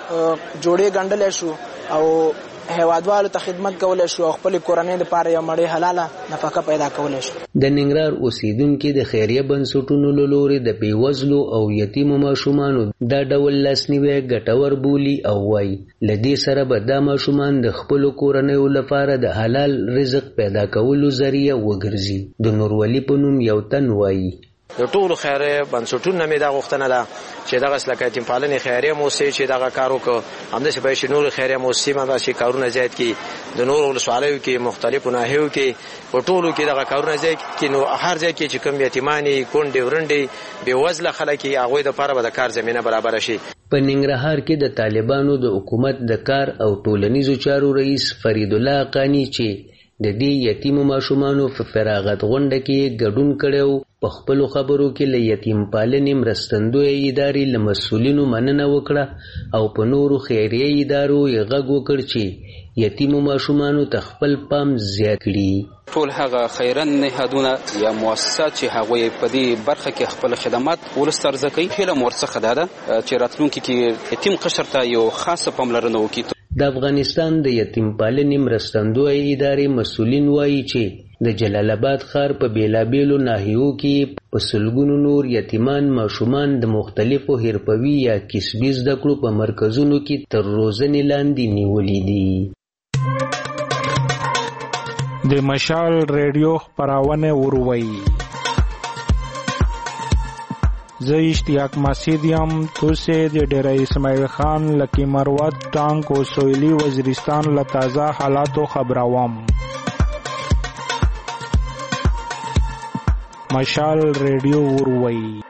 موږ جوړې ګنډلی شو او هیوادوالو ته خدمت کولی شو او خپلې کورنۍ دپاره یو مړۍ حلاله نفقه پیدا کولی شو. د ننګرهار اوسیدونکي د خیریه بنسټونو له لورې د بېوزلو او یتیمو ماشومانو دا ډول لاسنیوی ګټور بولي او وایي له دې سره به دا ماشومان د خپلو کورنیو لپاره د حلال رزق پیدا کولو ذریعه وګرځي. د نورولي په نوم یو تن وایي د ټولو خیریه بنسټونو مې دا غوښتنه ده چې دغه لکه یتیم پالنې خیریه موسسې چې دغه کار وکړو، همداسې باید چې نورې خیریه موسسې هم داسې کارونه زیات کړي. د نورو ولسوالیو کې، مختلفو ناحیو کې، په ټولو کې دغه کارونه زیات کړي. نو هر ځای کې چې کوم یتیمانې، کونډې، ورنډې، بېوزله خلک یې هغوی دپاره به د کار زمینه برابره شي. په ننګرهار کې د طالبانو د حکومت د کار او ټولنیزو چارو رئیس فرید الله حقانی چې د دې یتیمو ماشومانو په فراغت غونډه کې ګډون کړو. په خپلو خبرو کې له یتیم پالنې مرستندویه ادارې له مسؤلینو مننه وکړه او په نورو خیریه ادارو یې غږ وکړ چې یتیمو ماشومانو ته خپل پام زیات کړي. ټول هغه خیرن نهادونه یا مؤسسات چې هغوی په دې برخه کې خپل خدمات ولس ته عرضه کوي، هیله مو ورڅخه ده چې راتلونکي کې یتیم قشر ته یو خاصه پاملرنه وکړي. د افغانستان د یتیم پالنې مرستندویه ادارې مسؤلین وایي چې د جلال آباد ښار په بیلابیلو ناحیو کې په سلګونو نور یتیمان ماشومان د مختلفو حرفوي یا کسبي زده کړو په مرکزونو کې تر روزنې لاندې نیولي دي. د مشال ریډیو خپرونه وروي. زه اشتیاق مسعود یم. تاسو د ډیره اسماعیل خان لکی مروت ټانک او سویلی وزیرستان له تازه حالاتو خبروم. مشال ریډیو وروي.